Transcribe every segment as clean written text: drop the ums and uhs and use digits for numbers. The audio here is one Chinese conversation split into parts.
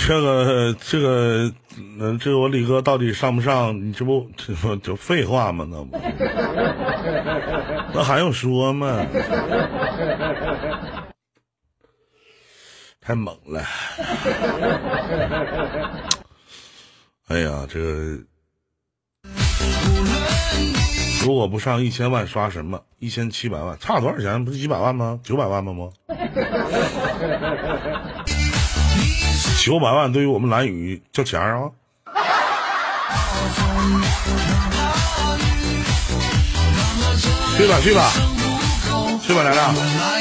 这个我李哥到底上不上？你这不就废话吗？那不，那还用说吗？太猛了！哎呀，这个如果不上1000万刷什么？1700万，差多少钱？不是几百万吗？900万吗？吗？900万对于我们蓝宇叫钱啊！去吧去吧去吧，来了。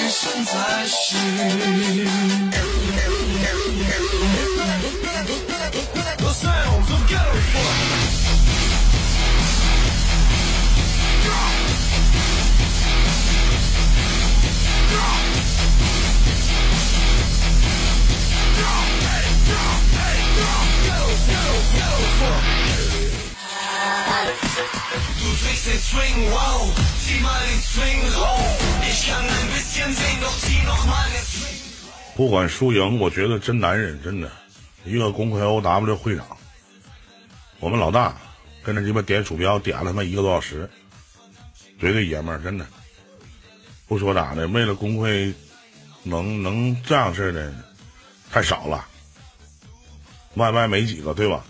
不管输赢，我觉得真男人，真的，一个公会 OW 会长，我们老大跟着鸡巴点鼠标点了他妈1个多小时，绝对爷们儿，真的。不说咋的，为了公会能这样式的太少了，YY 没几个，对吧？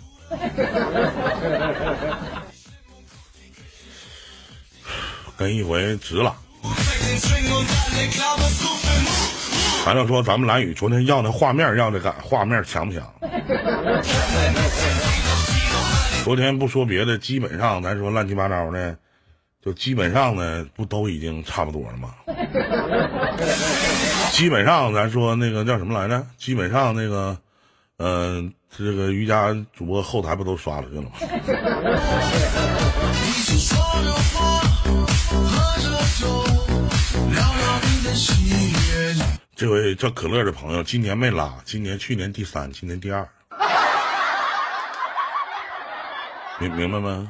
跟一回值了。反正说咱们蓝宇昨天要那画面，要这个画面强不强？昨天不说别的，基本上咱说乱七八糟的，就基本上呢不都已经差不多了吗？基本上咱说那个叫什么来着？基本上那个这个瑜伽主播后台不都刷出去了吗？这位叫可乐的朋友今年没拉，去年第3，今年第2，明白吗？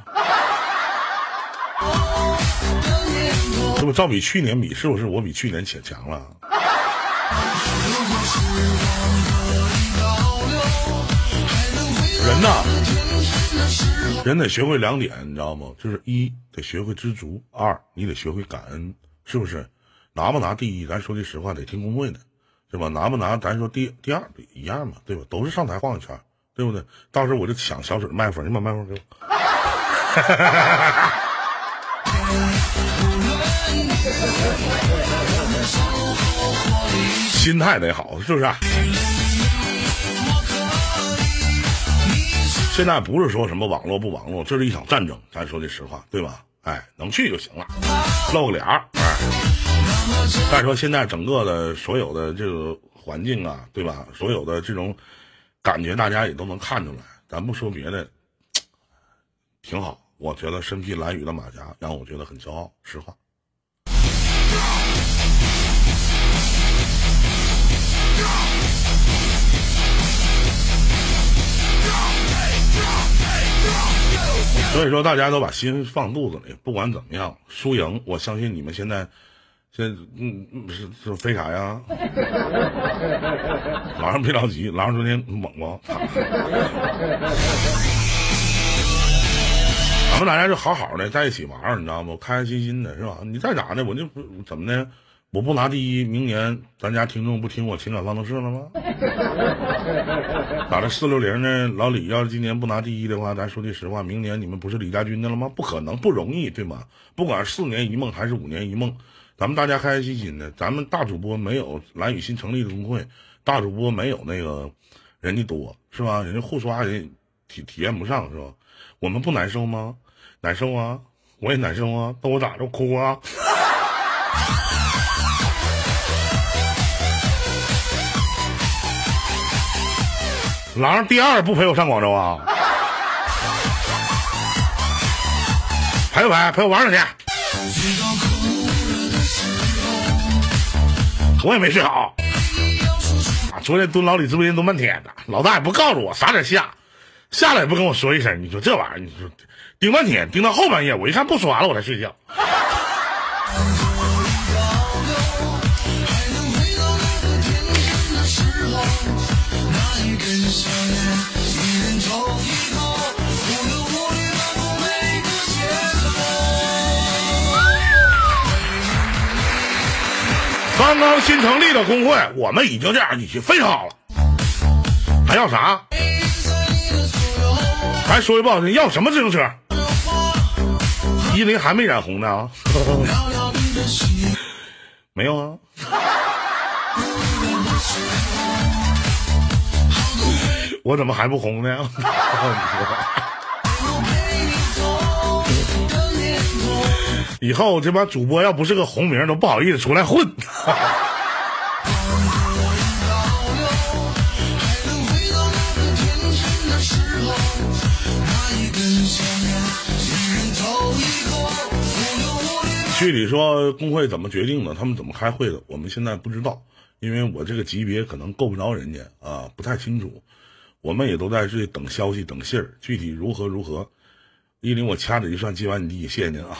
这不照比去年比，是不是我比去年强了？人呐，人得学会2点，你知道吗？就是1得学会知足，2你得学会感恩，是不是？拿不拿第1，咱说句实话得听工会的，是吧？拿不拿咱说第2一样嘛，对吧？都是上台晃一圈，对不对？到时候我就抢小水麦克风，你把麦克风给我。心态得好，是不是啊？现在不是说什么网络不网络，这是一场战争，咱说句实话，对吧？哎，能去就行了，露个脸儿，哎。再说现在整个的所有的这个环境啊，对吧？所有的这种感觉，大家也都能看出来。咱不说别的，挺好。我觉得身披蓝宇的马甲，让我觉得很骄傲。实话。所以说，大家都把心放肚子里，不管怎么样，输赢，我相信你们现在是飞啥呀？老上别着急，老上昨天猛不？咱们大家就好好的在一起玩，你知道吗？开开心心的，是吧？你再咋的，我就不怎么的，我不拿第1，明年咱家听众不听我情感方程式了吗？打这460呢？老李要是今年不拿第1的话，咱说句实话，明年你们不是李家军的了吗？不可能，不容易，对吗？不管4年一梦还是5年一梦，咱们大家开开心心的。咱们大主播没有蓝宇新成立的公会，大主播没有那个人家多，是吧？人家互刷人体验不上，是吧？我们不难受吗？难受啊，我也难受啊，那我咋着哭啊？狼第2不陪我上广州啊？陪不陪？陪我玩儿去。我也没睡好啊，昨天蹲老李直播间蹲半天的，老大也不告诉我啥点下来也不跟我说一声，你说这玩意儿，你说盯半天，盯到后半夜，我一看不刷了，我才睡觉。 刚刚新成立的工会，我们已经这样已经非常好了，还要啥？还说句不好听，要什么自行车？10还没染红呢啊？没有啊。我怎么还不红呢？以后这帮主播要不是个红名，都不好意思出来混。具体说工会怎么决定的，他们怎么开会的，我们现在不知道，因为我这个级别可能够不着人家啊，不太清楚。我们也都在这里等消息等信儿，具体如何，10我掐指一算，接完你弟，谢谢您啊。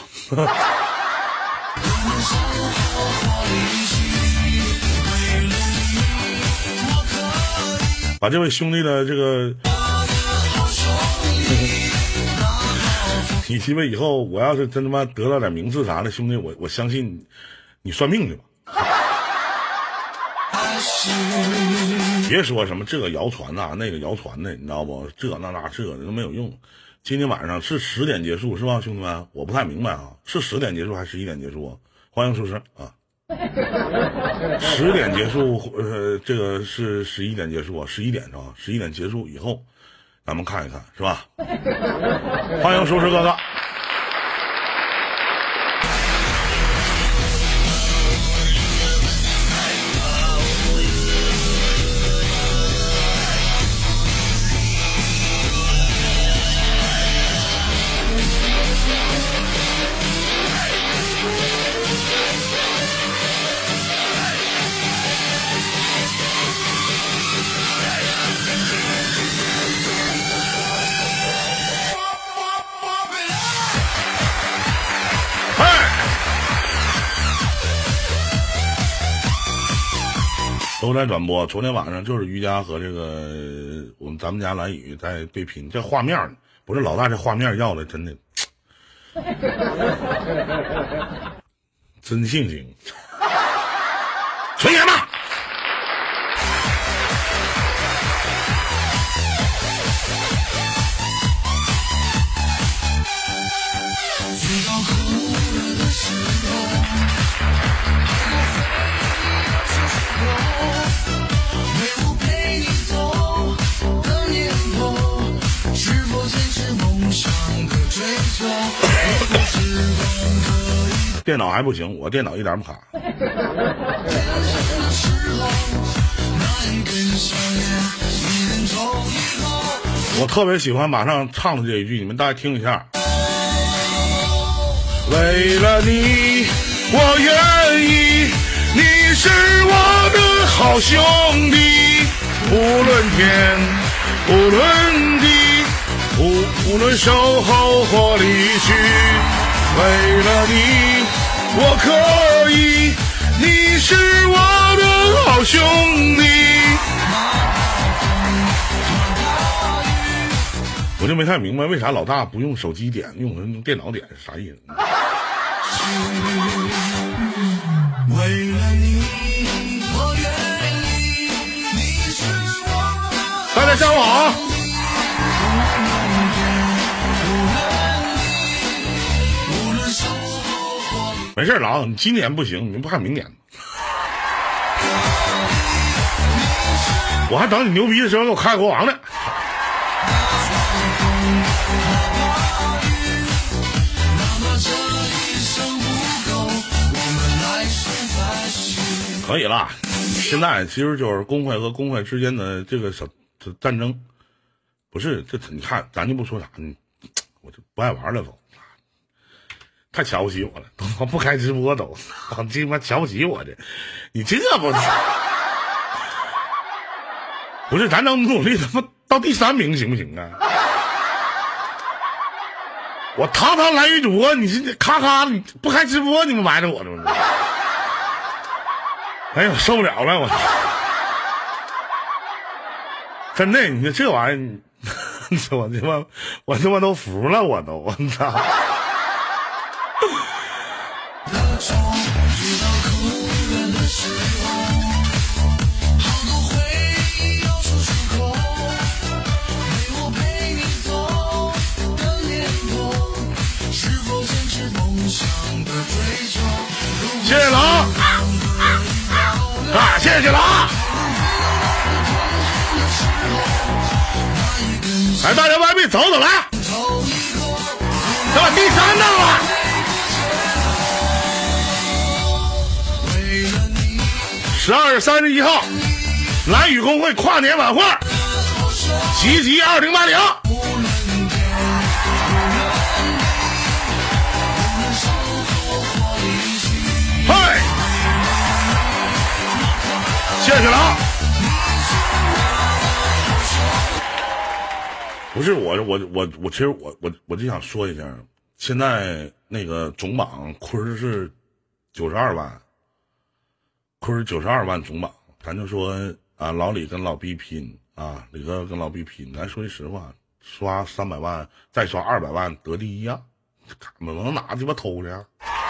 把这位兄弟的这个你因为以后我要是真他妈得到点名次啥的，兄弟，我相信你算命去吧。别说什么这个谣传呐，那个谣传的，你知道不？这都没有用。今天晚上是10点结束是吧，兄弟们？我不太明白啊，是10点结束还是11点结束啊？欢迎出声啊！10点结束，这个是11点结束啊，11点是吧？11点结束以后，咱们看一看是吧？欢迎舒适哥哥。都在转播，昨天晚上就是瑜伽和这个咱们家蓝雨在对拼，这画面不是老大这画面要的，真的真性情，纯爷们。电脑还不行，我电脑一点不卡。我特别喜欢马上唱的这一句，你们大家听一下。为了你，我愿意，你是我的好兄弟，无论天，无论地，无论守候或离去。为了你，我可以，你是我的好兄弟。我就没太明白为啥老大不用手机点，用电脑点是啥意思？为了你，我愿意，你是我的。大家下午好。没事，老你今年不行，你们不看明年吗？我还等你牛逼的时候给我开国王呢。可以了，现在其实就是工会和工会之间的这个小战争，不是这你看，咱就不说啥，我就不爱玩了都。太瞧不起我了，都不开直播都，这他妈瞧不起我这，你这不是咱能努力他妈到第3名行不行啊？我堂蓝雨主播，你是咔咔你不开直播，你们埋汰我这不是？哎呦，受不了了我！真的，你说这玩意儿，我他妈都服了，我操！知道苦远的时谢谢了啊！来，大家外面走走来，咱把第3弄了。12月31号，蓝宇工会跨年晚会，集集2080。嗨，谢谢了啊！不是我，其实我就想说一下，现在那个总榜坤是92万，坤92万总榜，咱就说啊，老李跟老毕拼啊，李哥跟老毕拼，咱说句实话，刷300万，再刷200万得第1啊，我能拿鸡巴偷去啊？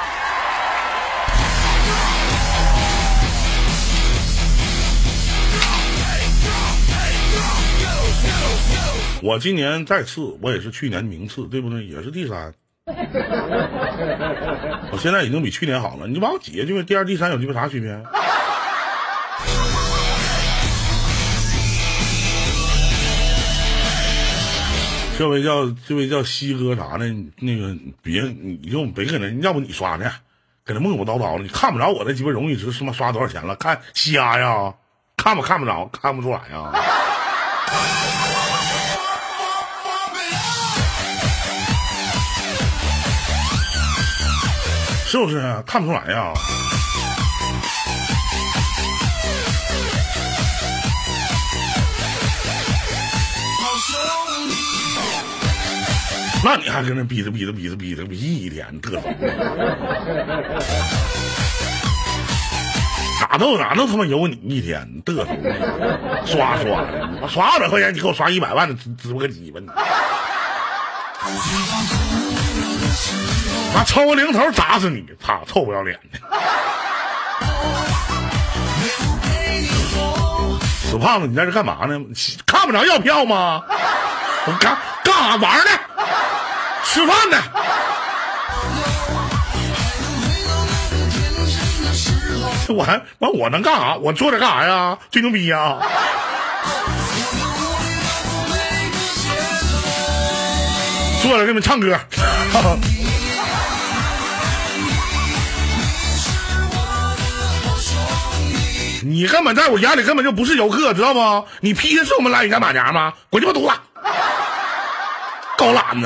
我今年再次，我也是去年名次，对不对？也是第3。我现在已经比去年好了。你把我挤下去，第2、第3有鸡巴啥区别？这位叫西哥啥的，那个别你就别搁那，要不你刷去，搁那磨磨叨叨的，你看不着我这鸡巴荣誉值他妈刷多少钱了？看瞎呀？看不着？看不出来呀？是不是看不出来呀？那你还跟那逼着一天嘚瑟，哪都他妈有你一天嘚瑟，刷的，我刷200块钱，你给我刷100万的，值不个鸡巴？拿抽个零头砸死你！操，臭不要脸的！死胖子，你在这干嘛呢？看不着要票吗？我干啥玩呢？吃饭呢？我能干啥？我坐着干啥呀？最牛逼呀！坐着给你们唱歌。你根本在我眼里根本就不是游客，知道吗？你批的是我们蓝宇干马甲吗？滚鸡巴犊子！高懒子！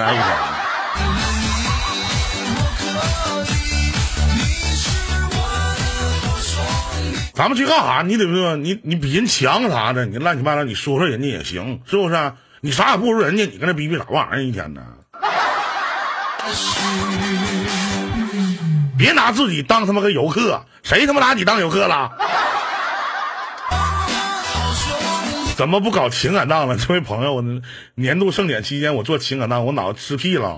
咱们去干啥？你得说你比人强啥的，你乱七八糟，你说说人家也行，是不是？你啥也不如人家，你跟那逼啥玩意儿一天呢？别拿自己当他妈个游客，谁他妈拿你当游客了？怎么不搞情感档了？这位朋友，年度盛典期间我做情感档，我脑子吃屁了。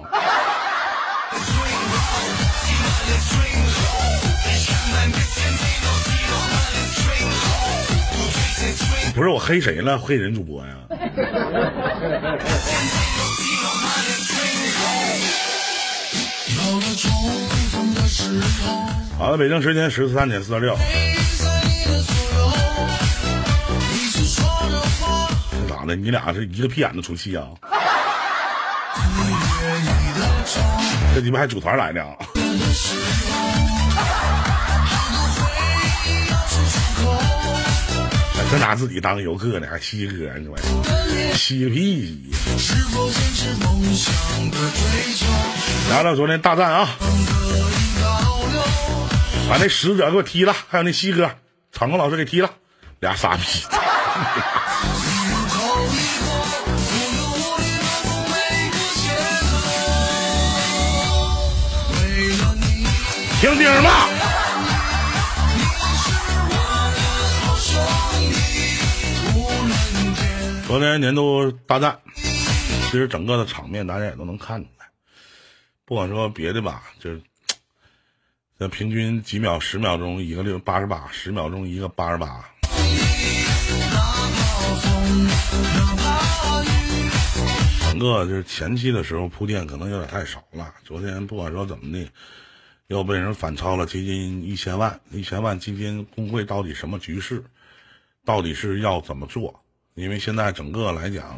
不是我黑谁了？黑人主播呀？好了，北京时间13:46。咋的？你俩是一个屁眼子出气啊？这鸡巴还组团来的啊？真拿自己当游客呢，还西哥，你说西屁！聊聊昨天大战啊，把那使者给我踢了，还有那西哥场控老师给踢了，俩傻逼。听听吧。昨天年度大战，其实整个的场面大家也都能看出来。不管说别的吧，就是这平均几秒，10秒钟一个88，10秒钟一个88。整个就是前期的时候铺垫可能有点太少了。昨天不管说怎么的，又被人反超了接近1000万，1000万今天工会到底什么局势？ 到底是要怎么做？因为现在整个来讲，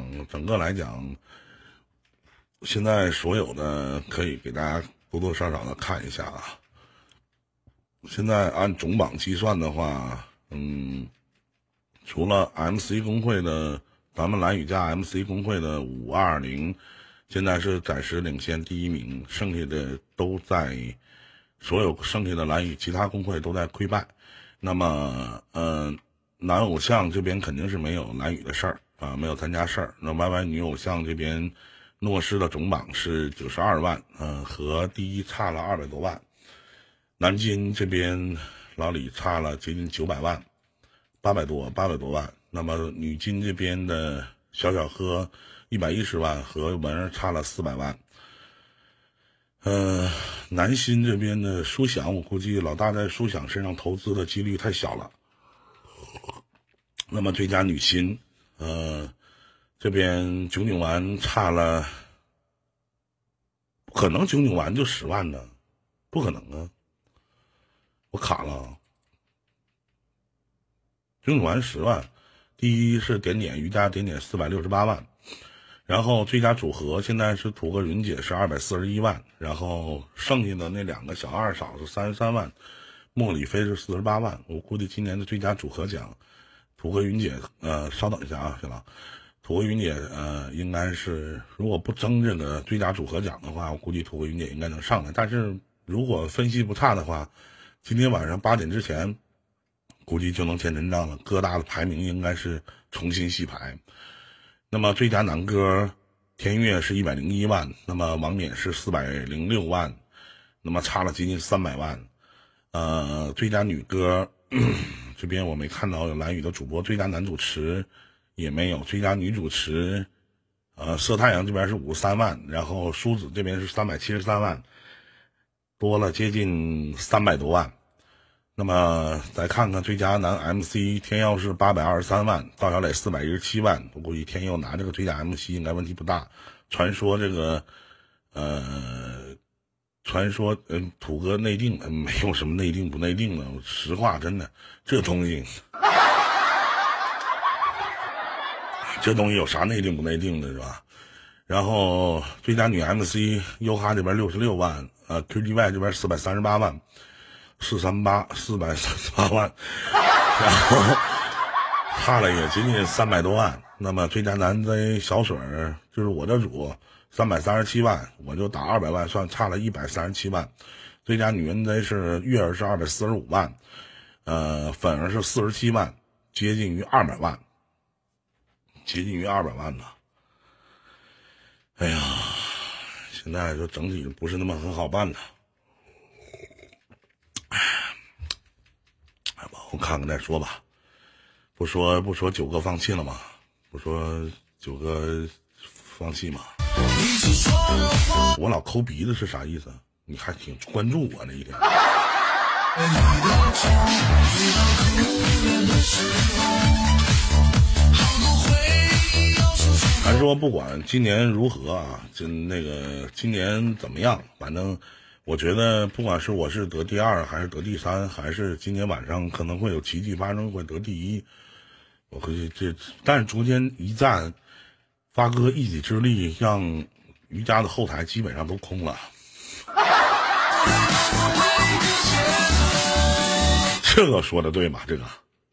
现在所有的可以给大家多多少少的看一下啊。现在按总榜计算的话，除了 MC 工会的，咱们蓝雨加 MC 工会的520，现在是暂时领先第一名，剩下的都在所有剩下的蓝雨其他工会都在溃败。那么男偶像这边肯定是没有蓝雨的事儿啊，没有参加事儿。那 YY 女偶像这边诺诗的总榜是92万，和第一差了200多万。南京这边老李差了接近900万，800多万。那么女金这边的小喝110万和文儿差了400万。南新这边的舒想，我估计老大在舒想身上投资的几率太小了。那么最佳女星，这边99丸差了，不可能99丸就10万呢，不可能啊！我卡了，99丸10万，第一是点点瑜伽点点468万，然后最佳组合现在是土哥云姐是241万，然后剩下的那2个小二嫂是33万，莫里菲是48万。我估计今年的最佳组合奖，土哥云姐稍等一下啊，行了，土哥云姐应该是如果不争这个最佳组合奖的话，我估计土哥云姐应该能上来。但是如果分析不差的话，今天晚上8点之前估计就能见真章了，各大的排名应该是重新洗牌。那么最佳男歌天乐是101万，那么王冕是406万，那么差了接近300万。最佳女歌这边我没看到有蓝雨的主播，最佳男主持也没有，最佳女主持色太阳这边是53万，然后梳子这边是373万，多了接近300多万。那么再看看最佳男 MC， 天佑是823万，赵小磊417万，我估计天佑拿这个最佳 MC 应该问题不大。传说这个土哥内定，没有什么内定不内定的，实话真的，这东西有啥内定不内定的是吧？然后最佳女 MC 优哈这边66万，QGY 这边438万，438万，然后差了也接近300多万。那么最佳男 Z 小水就是我这组337万，我就打200万算，差了137万。最佳女 NZ 是月儿是245万，粉儿是47万，接近于200万，呢。哎呀，现在就整体不是那么很好办的。我看看再说吧，不说9哥放弃了吗？不说9哥放弃吗？我老抠鼻子是啥意思？你还挺关注我那一天。还说不管今年如何啊，今年怎么样，反正我觉得不管是我是得第2还是得第3，还是今年晚上可能会有奇迹发生，会得第1。我估计但是中间一战，发哥一己之力让瑜伽的后台基本上都空了。这个说的对吗？这个。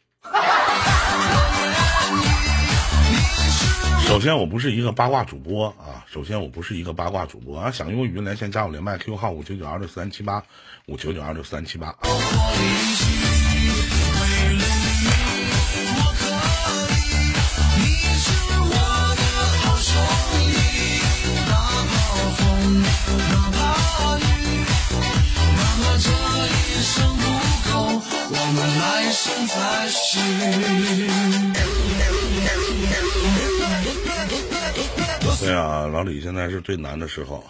首先我不是一个八卦主播啊，想用语音连线加我连麦 Q 号599264378，599264378。对啊，老李现在是最难的时候。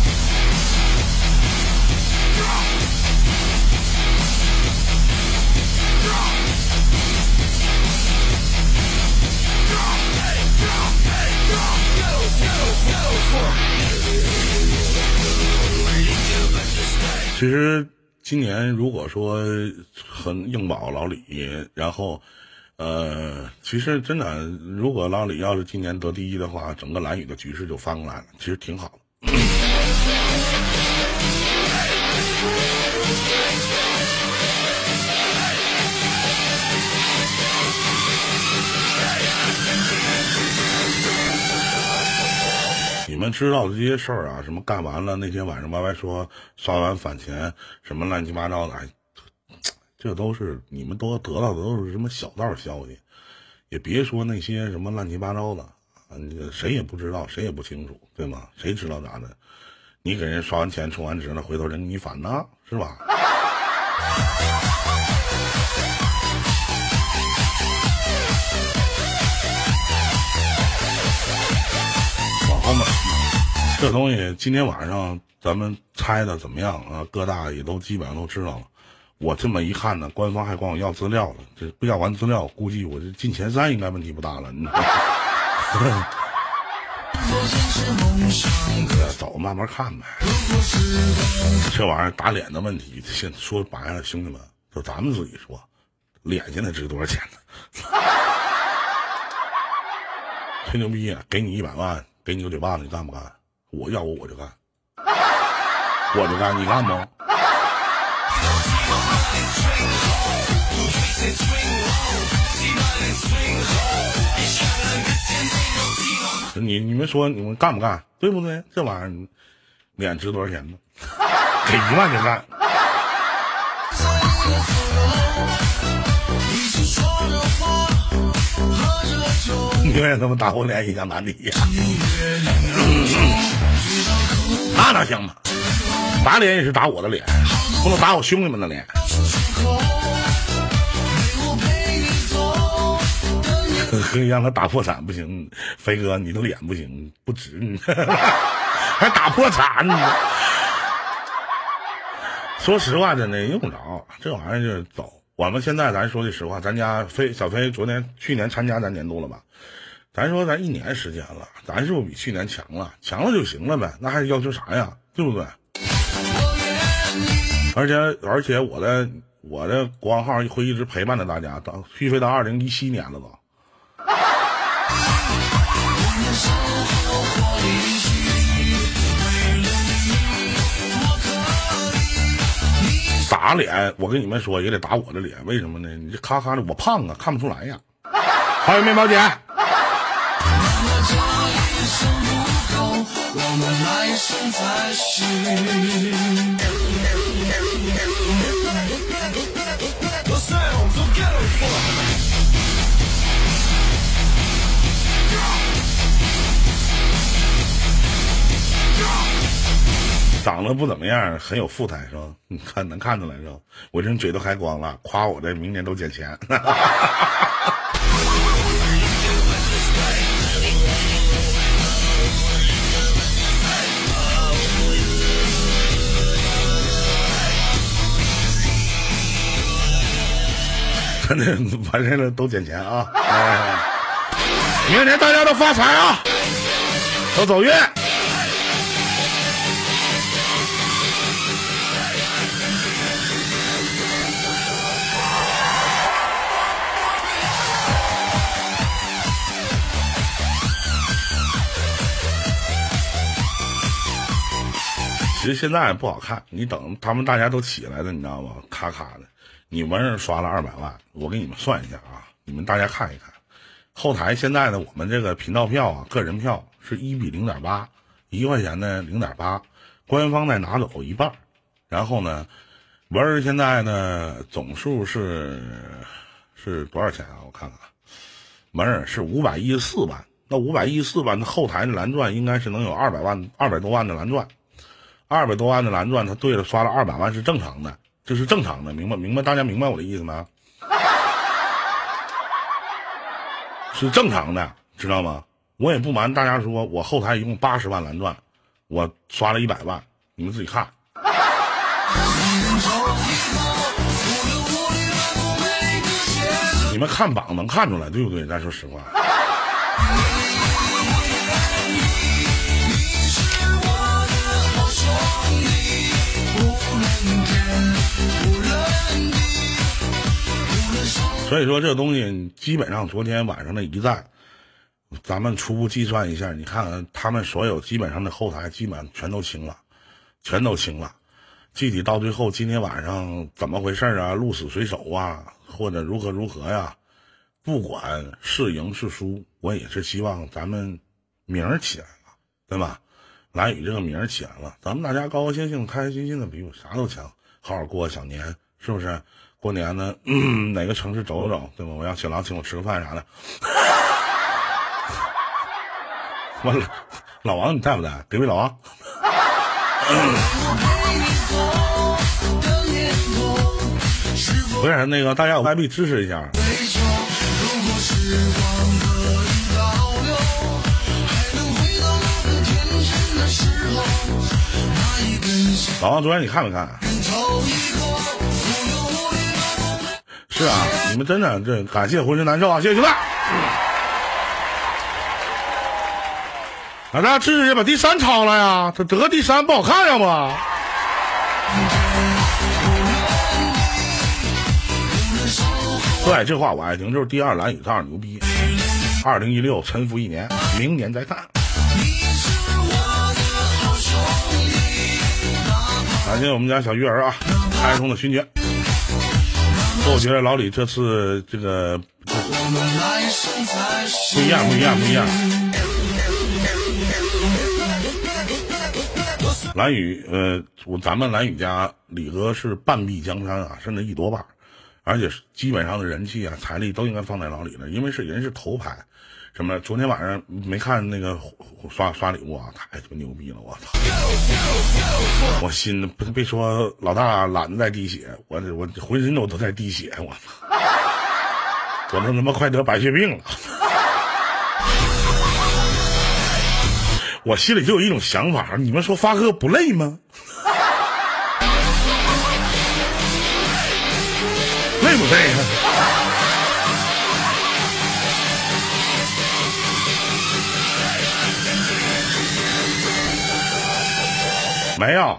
其实今年如果说很硬保老李，然后其实真的，如果老李要是今年得第一的话，整个蓝宇的局势就翻过来了，其实挺好的。你们知道的这些事儿啊，什么干完了那天晚上歪说刷完返钱，什么乱七八糟的，这都是你们都得到的都是什么小道消息，也别说那些什么乱七八糟的，谁也不知道，谁也不清楚，对吗？谁知道咋的？你给人刷完钱充完值了，回头人给你返呢，是吧？往后面这东西今天晚上咱们猜的怎么样啊？各大也都基本上都知道了。我这么一看呢，官方还管我要资料了，这不要完资料，估计我这进前3应该问题不大了。走，慢慢看呗。这玩意儿打脸的问题，现说白了，兄弟们，就咱们自己说，脸现在值多少钱呢？吹牛逼啊！给你100万，给你个嘴巴子，你干不干？我要我就干，我就干，你干不？你们说你们干不干？对不对？这玩意儿脸值多少钱呢？给1万就干。你愿意他妈打我脸影响难题呀？那哪行吧？打脸也是打我的脸，不能打我兄弟们的脸。让他打破产不行，飞哥你的脸不行，不值，还打破产呢。说实话，真的用不着，这玩意儿就是走。我们现在咱说句实话，咱家小飞去年参加咱年度了吧？咱说咱1年时间了，咱是不是比去年强了？强了就行了呗，那还要求啥呀？对不对？而且我的国王号会一直陪伴着大家，续费到2017年了都。打脸，我跟你们说也得打我的脸，为什么呢？你这咔咔的，我胖啊，看不出来呀。欢迎面包姐。长得不怎么样，很有富态是吧？你看能看出来是吧？我这嘴都开光了，夸我这明年都捡钱。真的完事了都捡钱啊！明年大家都发财啊，都走运。其实现在不好看，你等他们大家都起来了，你知道吗？咔咔的，你们是刷了200万，我给你们算一下啊，你们大家看一看，后台现在呢，我们这个频道票啊，个人票是1比0.8，1块钱呢0.8，官方再拿走一半，然后呢，文儿现在呢总数是多少钱啊？我看看，文儿是514万，那514万的后台的蓝钻应该是能有200多万的蓝钻。200多万的蓝钻，他对了，刷了200万是正常的，这是正常的，明白？大家明白我的意思吗？是正常的，知道吗？我也不瞒大家说，我后台一共80万蓝钻，我刷了100万，你们自己看。你们看榜能看出来，对不对？咱说实话。 所以说这个东西基本上昨天晚上的一战，咱们初步计算一下，你看看他们所有基本上的后台基本上全都清了，具体到最后今天晚上怎么回事啊，鹿死谁手啊，或者如何呀，不管是赢是输，我也是希望咱们名儿起来了，对吧？蓝宇这个名儿起来了，咱们大家高高兴兴开开心心的比我啥都强，好好过小年，是不是？过年呢，哪个城市走走，对吧？我让新郎请我吃个饭啥的。完了，老王你在不在？隔壁老王。不是那个，大家有外币支持一下。老王，昨天你看没看？是啊，你们真的这感谢浑身难受啊！谢谢兄弟。大家支持也把第3抄了呀，这得第3不好看呀不？对，这话我爱听，就是第2蓝宇照样牛逼。2016沉浮1年，明年再看。感谢我们家小鱼儿啊，开通的勋爵。我觉得老李这次这个不一样。蓝宇咱们蓝宇家李哥是半壁江山啊，甚至1多半，而且基本上的人气啊财力都应该放在老李那，因为人是头牌。什么昨天晚上没看那个刷礼物啊，太他妈牛逼了，我操！我心别说老大懒得在滴血，我浑身都在滴血，我操！我都他妈快得白血病了。我心里就有一种想法，你们说发哥不累吗？累不累啊？没有。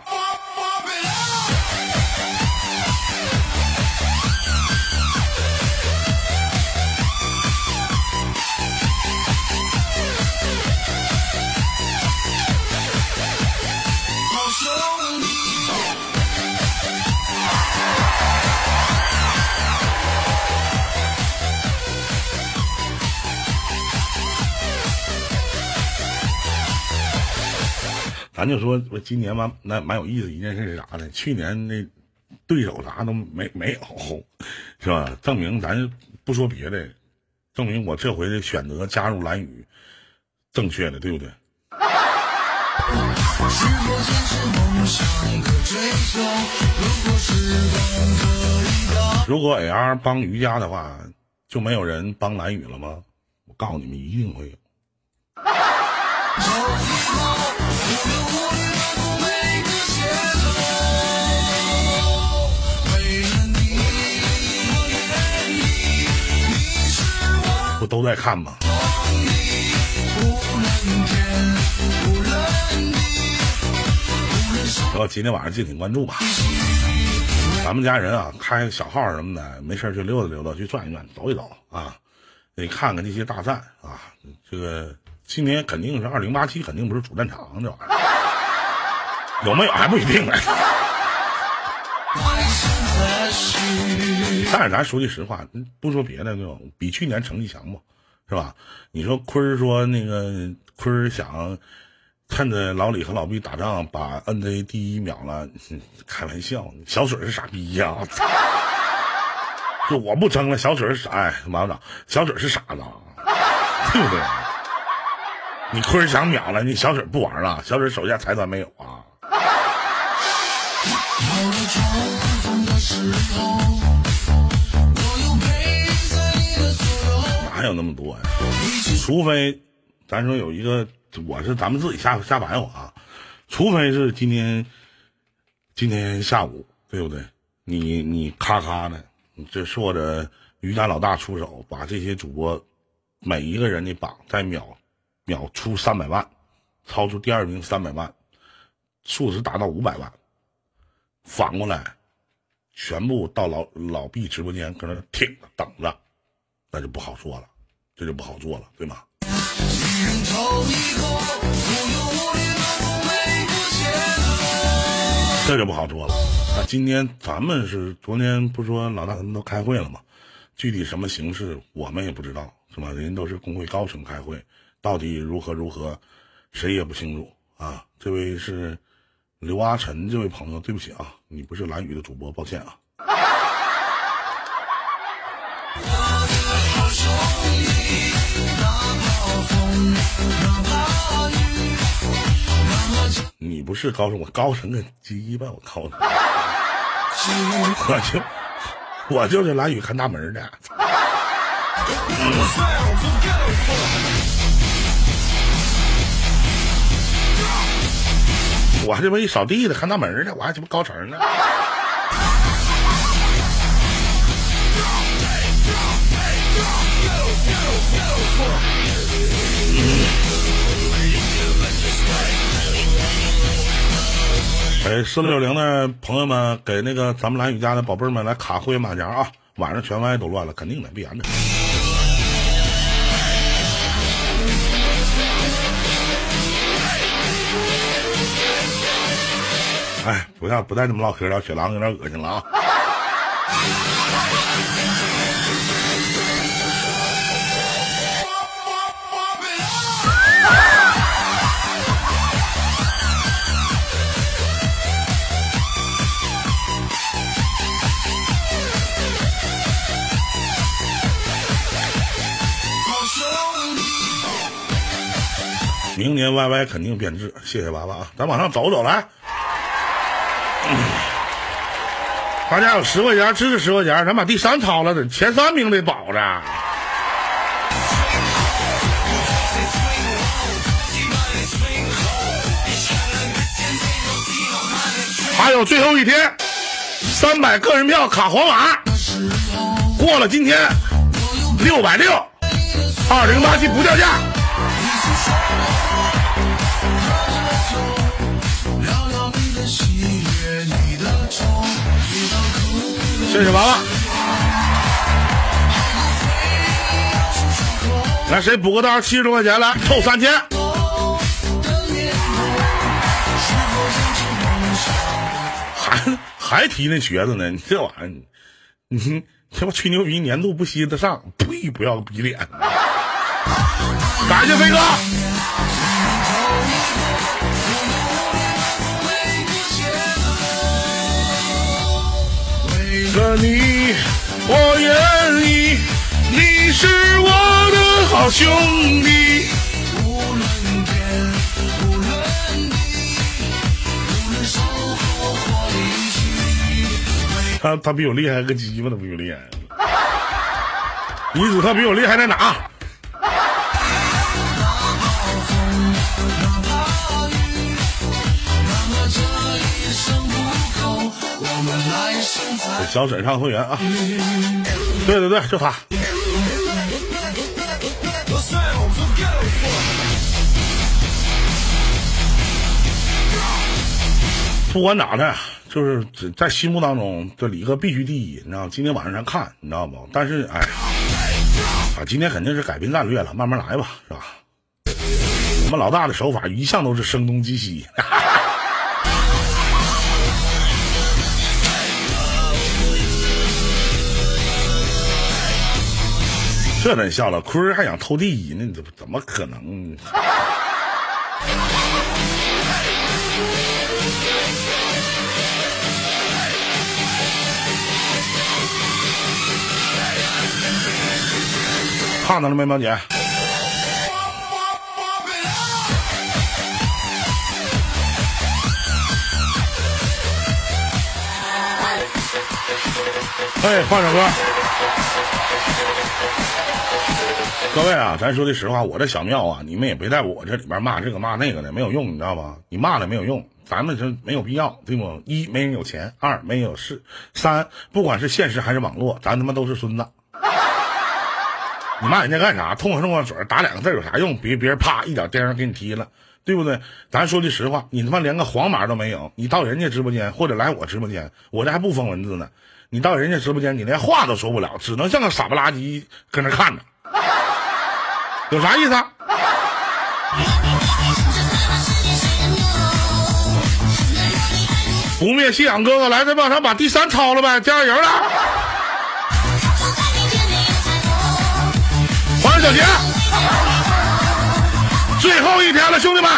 咱就说我今年蛮有意思一件事是啥呢？去年那对手啥都没有，是吧？证明咱不说别的，证明我这回的选择加入蓝宇正确的，对不对？如果 AR 帮瑜伽的话，就没有人帮蓝宇了吗？我告诉你们，一定会有。不都在看吗？我今天晚上敬请关注吧。咱们家人啊，开个小号什么的，没事去溜达溜达，去转一转，走一走啊，得看看这些大战啊。这个今年肯定是2087，肯定不是主战场这玩意儿，有没有还不一定呢。但是咱说句实话，不说别的，就比去年成绩强不，是吧？你说坤儿说那个坤儿想趁着老李和老毕打仗把 NJ 第1秒了，开玩笑，小水是傻逼呀！就我不争了，小水是傻，哎，马长，小水是傻子，对不对？你坤儿想秒了，你小水不玩了，小水手下财团没有啊？哪有那么多呀？除非咱说有一个，咱们自己瞎白话啊，除非是今天下午，对不对？你咔咔的，这说着瑜伽老大出手，把这些主播每一个人的榜在秒出300万，超出第2名300万，数值达到500万，反过来全部到老毕直播间搁那挺着等着， 那就不好说了，这就不好做了，对吗？这就不好说了。那今天咱们是昨天不说老大他们都开会了吗？具体什么形式我们也不知道，是吧？人都是工会高层开会，到底如何，谁也不清楚啊。这位是刘阿晨这位朋友，对不起啊，你不是蓝宇的主播，抱歉啊。你不是高层，我高层个鸡巴，我靠！我就是蓝宇看大门的。我这不一扫地的看大门的，我还鸡巴高层呢。4660的朋友们，给那个咱们蓝宇家的宝贝们来卡会员马甲啊！晚上全歪都乱了，肯定的，必然的。哎，不带这么唠嗑了，雪狼有点恶心了啊！明年 YY 肯定变质，谢谢娃娃啊！咱往上走走来。大家有10块钱支持10块钱，咱把第3抄了，前3名得保着。还有最后一天，300个人票卡皇马，过了今天660，2087不掉价。谢谢娃娃，来谁补个单70多块钱来凑3000。还提那瘸子呢？你这玩意儿，你这不吹牛逼，年度不稀得上，呸！不要个逼脸。感谢飞哥。了你，我愿意，你是我的好兄弟。无论天，无论地，无论生活或离去。他比我厉害个鸡巴都比我厉害。女子他比我厉害在哪？小沈上会员啊，对，就他。不管咋的，就是在心目当中，这李哥必须第一，你知道？今天晚上咱看，你知道不？但是哎，今天肯定是改变战略了，慢慢来吧，是吧？我们老大的手法一向都是声东击西。这真笑了，坤儿还想偷第一呢，你怎么可能？看到了没，苗姐？哎，换首歌。各位啊，咱说句实话，我这小庙啊，你们也别在我这里边骂这个骂那个的，没有用，你知道吧？你骂了没有用，咱们这没有必要，对不？一没人有钱，二没有事，三不管是现实还是网络，咱他妈都是孙子。你骂人家干啥？冲我水打2个字有啥用？别人啪一脚颠上给你踢了，对不对？咱说句实话，你他妈连个黄码都没有，你到人家直播间或者来我直播间，我这还不封文字呢。 你到人家直播间，你连话都说不了，只能像个傻不拉几搁那看着，有啥意思啊？不灭信仰哥哥，来，再往上把第3抄了呗，加油了！欢迎小杰，最后一天了，兄弟们，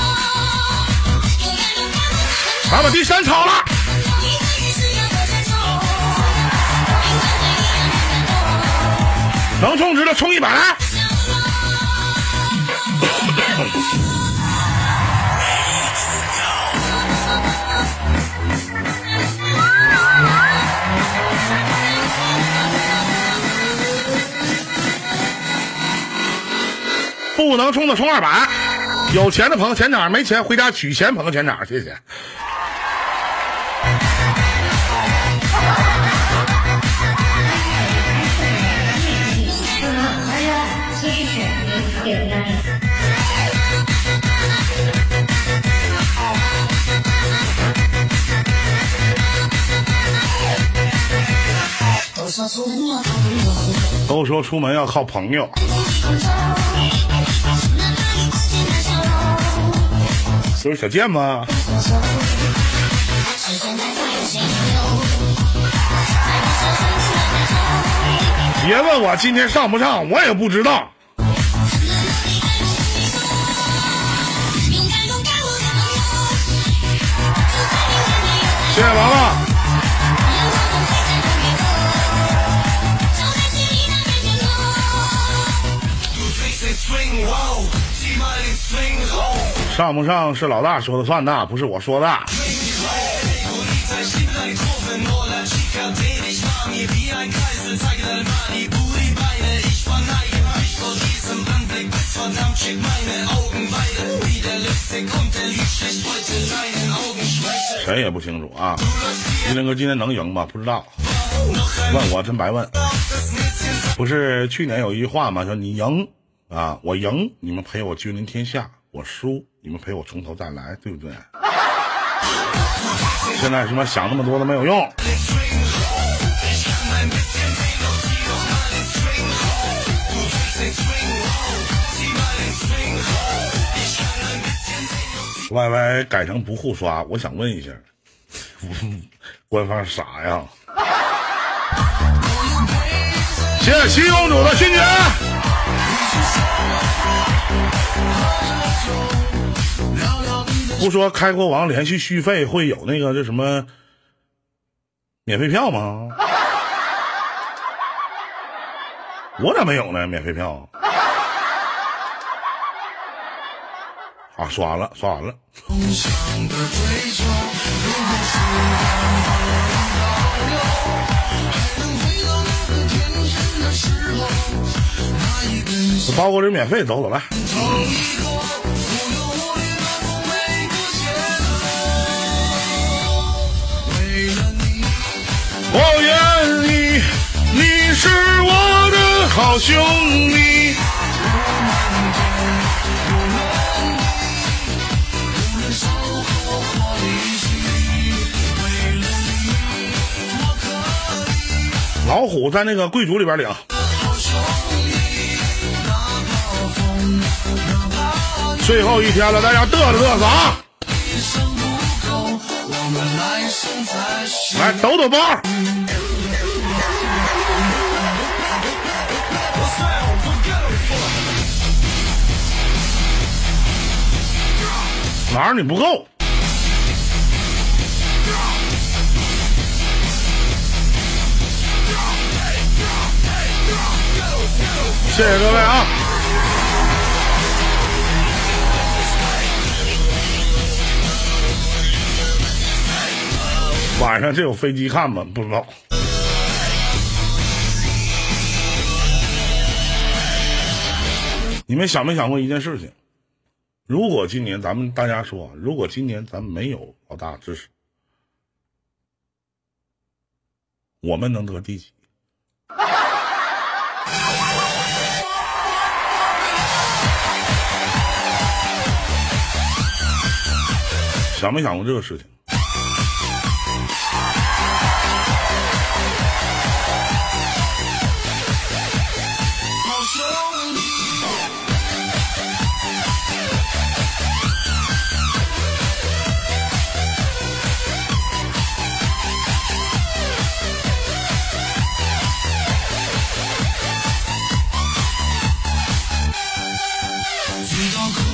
来把第3抄了。能充值的充100来。不能充的充200，有钱的捧钱场，没钱回家取钱捧钱场，谢谢。都说出门要靠朋友，这是小贱吗？别问我今天上不上，我也不知道。谢谢娃娃。上不上是老大说的算的，不是我说的。谁也不清楚啊！一林哥今天能赢吗？不知道，问我真白问。不是去年有一句话吗？说你赢啊，我赢，你们陪我君临天下；我输，你们陪我从头再来，对不对？现在什么想那么多都没有用。YY 改成不互刷，我想问一下，官方啥呀？谢谢七公主的勋爵。不说开国王连续续费会有那个这什么免费票吗？我咋没有呢？免费票啊，刷完了。包括这免费，走来。我愿你，你是我的好兄弟。老虎在那个贵族里边领。最后一天了，大家嘚瑟嘚瑟啊！来抖抖包。哪儿你不够？谢谢各位啊！晚上这有飞机看吗？不知道。你们想没想过一件事情？如果今年咱们大家说，如果今年咱们没有老大支持，我们能得第几？想没想过这个事情？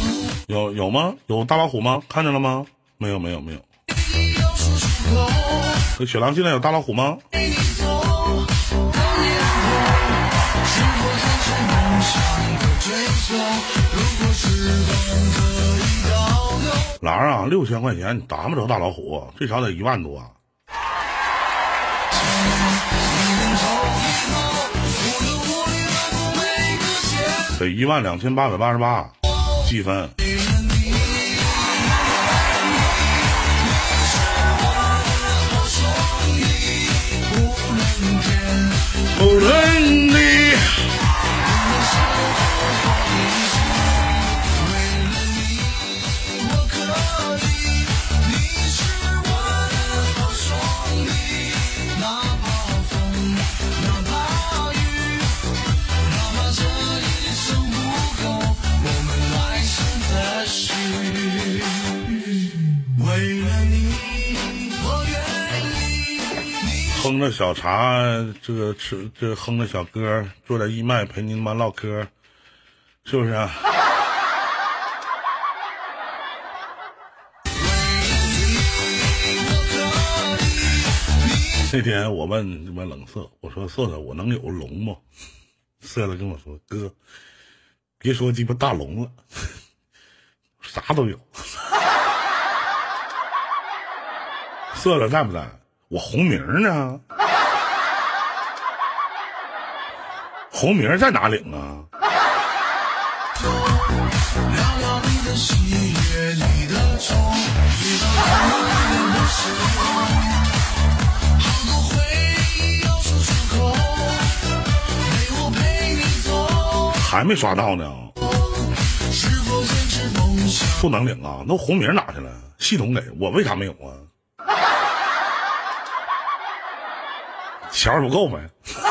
有吗？有大老虎吗？看见了吗？没有。雪狼现在有大老虎吗？狼啊，6000块钱你打不着大老虎，最少得1万多。得12888积分。无论你哼着小茶，这哼着小歌，坐在义卖陪您们唠嗑，是不是啊？那天我问冷色，我说色色，我能有龙吗？色色跟我说，哥，别说鸡巴大龙了，啥都有。色色在不在？我红名呢？红名在哪领啊？还没刷到呢，不能领啊！那红名哪去了？系统给我，为啥没有啊？钱不够呗？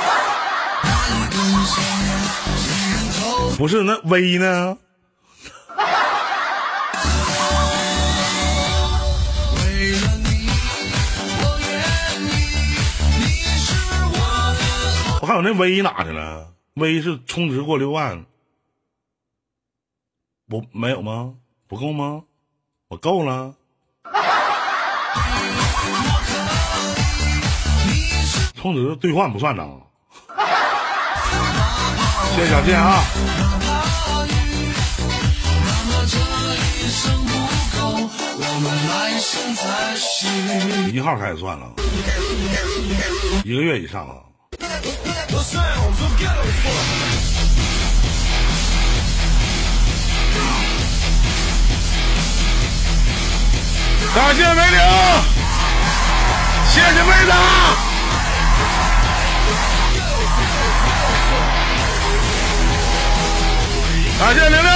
不是，那微呢？我还有那微哪去了？微是充值过6万，我没有吗？不够吗？我够了。充值兑换不算呢。谢谢小健啊。1号开始算了，1个月以上啊。感谢梅玲，谢谢妹子。感谢玲玲，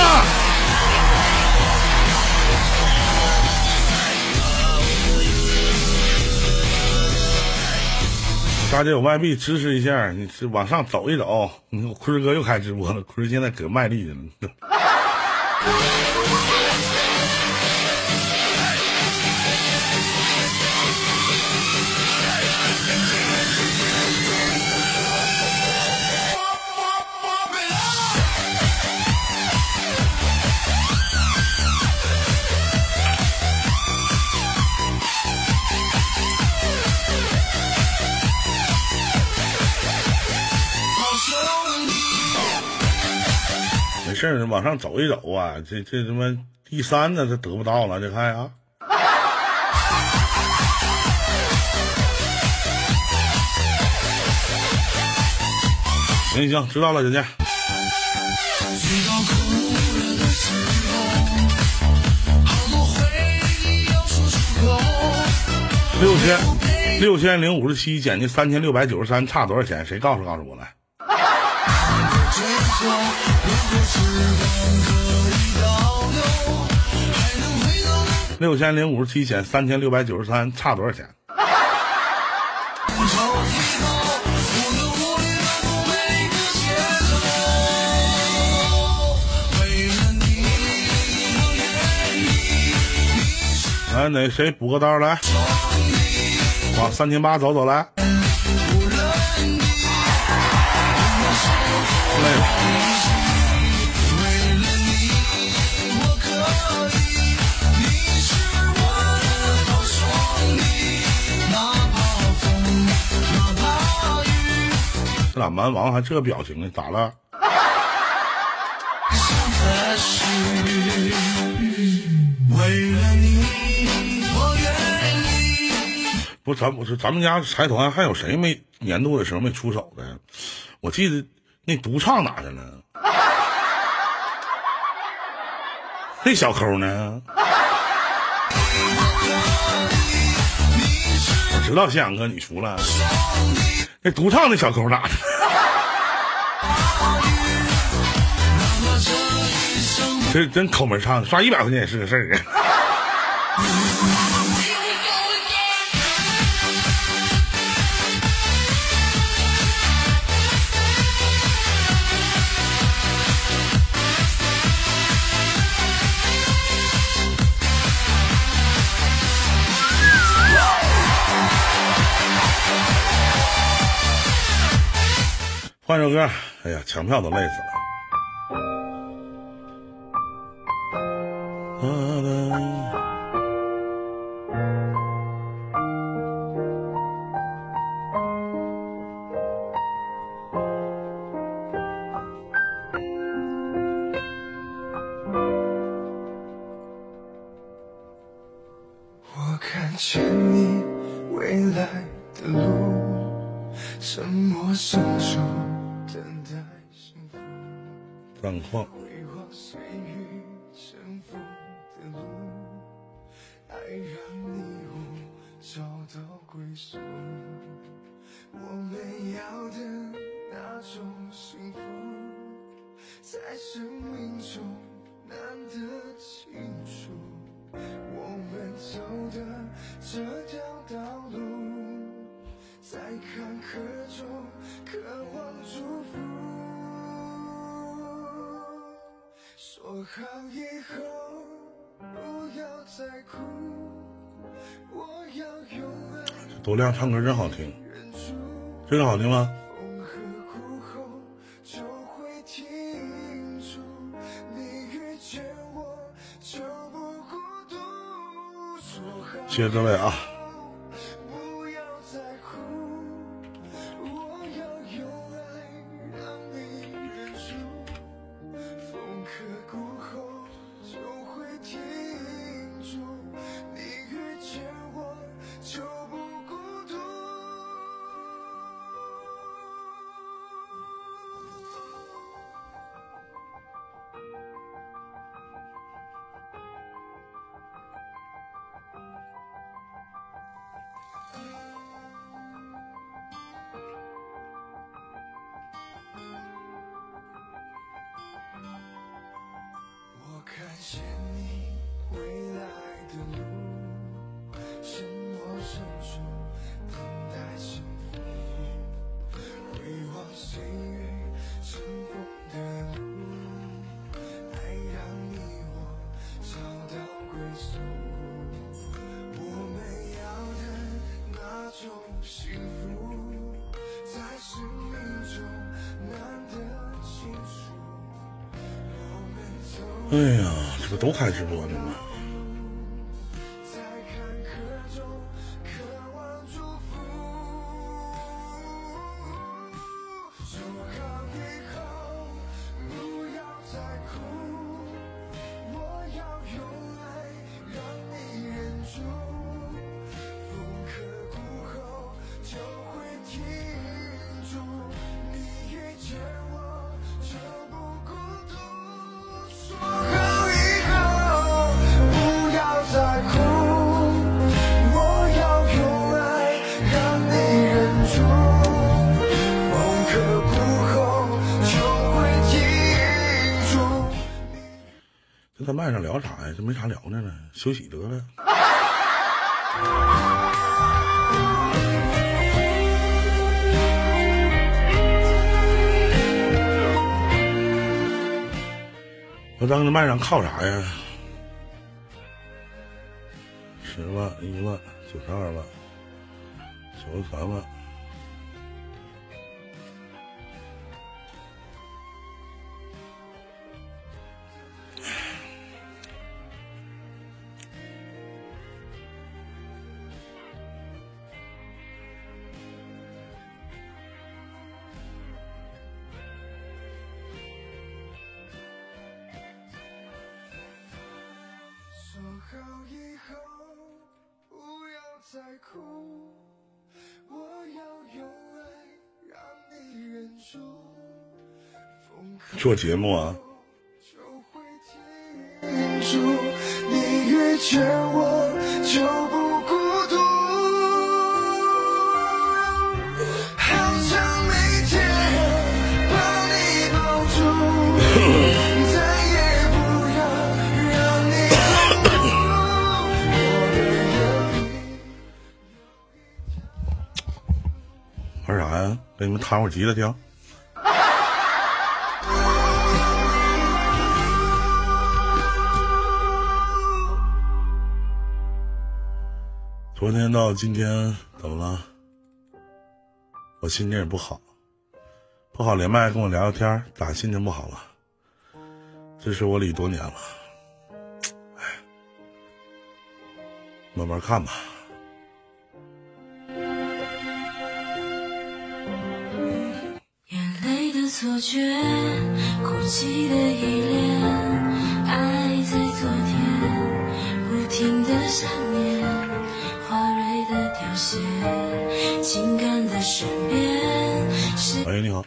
大家有外币支持一下，你是往上走一走。你看我坤哥又开直播了，坤现在可卖力了。没事，往上走一走啊！这他妈第3呢，这得不到了，这看啊！行，知道了，姐姐。6057减去3693，差多少钱？谁告诉我来？6057减3693，差多少钱？来，哪谁补个刀来？往3800走来。累了。 敢蛮王还这表情呢？咋了？为了你，我愿意。不，咱们家财团还有谁没年度的时候没出手的？我记得那独唱哪去了？那小抠呢？我知道，谢阳哥你出了。那独唱那小抠哪去？这真抠门唱，刷100块钱也是个事儿啊。换首歌，哎呀，抢票都累死了。 我看见你未来的路，沉默伸手等待幸福。 状况。 回望岁月沉浮的路，爱让你我找到归宿。我们要的那种幸福，在生命中难得清楚。我们走的这条道路，在坎坷中渴望祝福。说好以后不要再哭，我要用爱。 多亮唱歌真好听，这个好听吗？ 风和苦后就会停住，你遇见我就不孤独。 谢谢各位啊。 不要再哭，我要用爱让你忍住，风和谷后就会停住，你遇见我就不孤独。我看见你未来的路，沉默深处等待幸福。回望岁月尘封的路，爱让你我找到归宿。我们要的那种幸福，在生命中难得清楚。 哎呀，这不都开直播呢吗？ 在坎坷中渴望祝福，说好以后不要再哭，我要用爱让你忍住，风和谷后就会停住，你遇见我就不孤独。说好以后不要再哭，我要用爱让你忍住，风和谷后就会停住。 这在麦上聊啥呀？这没啥聊的了，休息得了。我当着麦上靠啥呀？10万、1万、92万、93万。 好以后不要再哭，我要用爱让你忍住。 做节目啊， 就会停住，你遇见我就不孤独，好想每天把你抱住，再也不要让你走路，我的眼里玩啥呀？给你们弹会儿吉他听。昨天到今天怎么了？我心情也不好，连麦跟我聊聊天，咋心情不好了？支持我李多年了，哎，慢慢看吧。 眼泪的错觉，哭泣的依恋，爱在昨天，不停的想念，花蕊的凋谢，情感的善变。 喂，你好。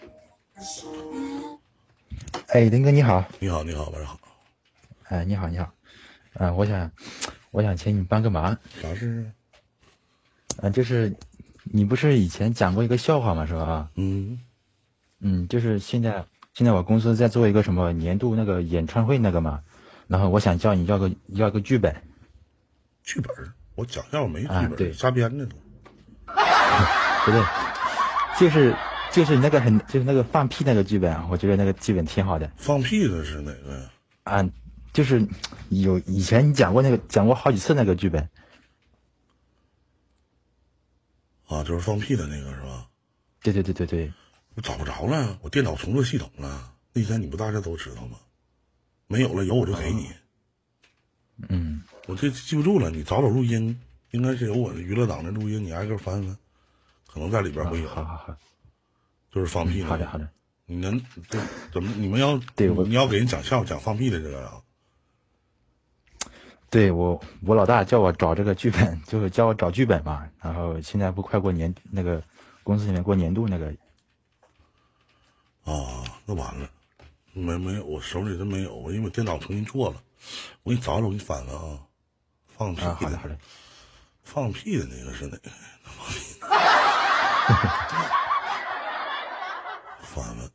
哎，林哥你好。 你好，你好，晚上好。 哎，你好，你好。我想请你帮个忙。 啥事啊？ 就是你不是以前讲过一个笑话吗？是吧？就是现在我公司在做一个什么年度那个演唱会那个嘛，然后我想叫你要个剧本。 剧本？我讲笑话没剧本， 对， 瞎编的都。 不对，就是那个放屁那个剧本啊，我觉得那个剧本挺好的。 放屁的是哪个呀？ 就是以前你讲过好几次那个剧本。 啊，就是放屁的那个是吧？ 对。 我找不着了，我电脑重做系统了。那天你不大家都知道吗？没有了，有我就给你。我这记不住了，你找录音，应该是有我的娱乐档的录音，你挨个翻翻，可能在里边会有。 好。 就是放屁的。 好的。 你能怎么？你们要你要给人讲笑话讲放屁的这个啊？ 对，我老大叫我找这个剧本，就是叫我找剧本嘛。然后现在不快过年，那个公司里面过年度那个。 啊，那完了，没有，我手里真没有，因为我电脑重新做了。我给你找找，我给你翻翻啊。放屁的， 好的。 放屁的那个是哪个？翻翻。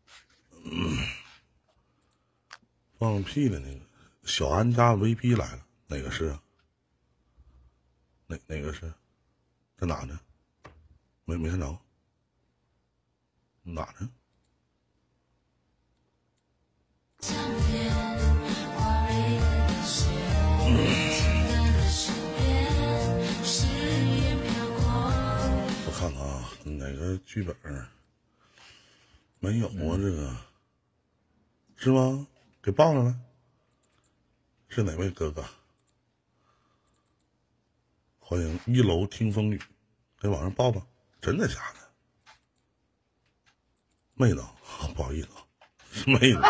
放屁的那个，小安家 VP 来了，哪个是啊？哪个是？在哪呢？没看着。哪呢？我看看啊，哪个剧本没有啊？这个是吗？给报上来，是哪位哥哥？欢迎一楼听风雨，给往上报吧。真的假的？妹子，不好意思啊，是妹子。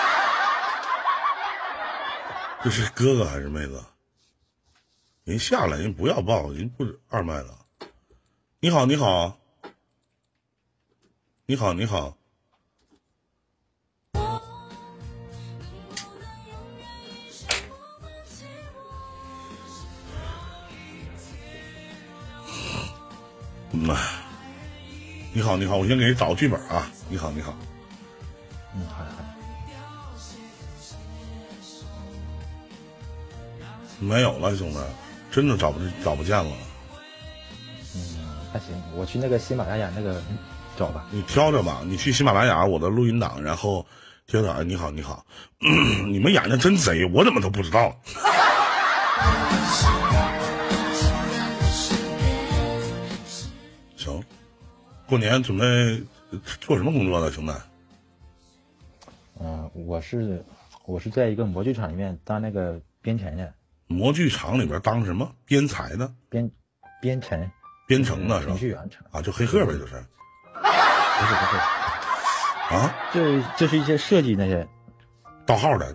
这是哥哥还是妹子？人下来，人不要报，人不是二麦了。你好。你好，我先给你找剧本啊。你好。 好的。 没有了，兄弟，真的找不见了。 那行，我去那个喜马拉雅那个找吧。 你挑着吧，你去喜马拉雅我的录音档，然后接着你好，你们眼睛真贼，我怎么都不知道。行，过年准备做什么工作的，兄弟？ 我是在一个模具厂里面当那个编程的。 模具厂里边当什么编材的？ 编程的是吧？ 程序员啊，就黑客呗，就是。 不是。啊，就是一些设计那些。 盗号的。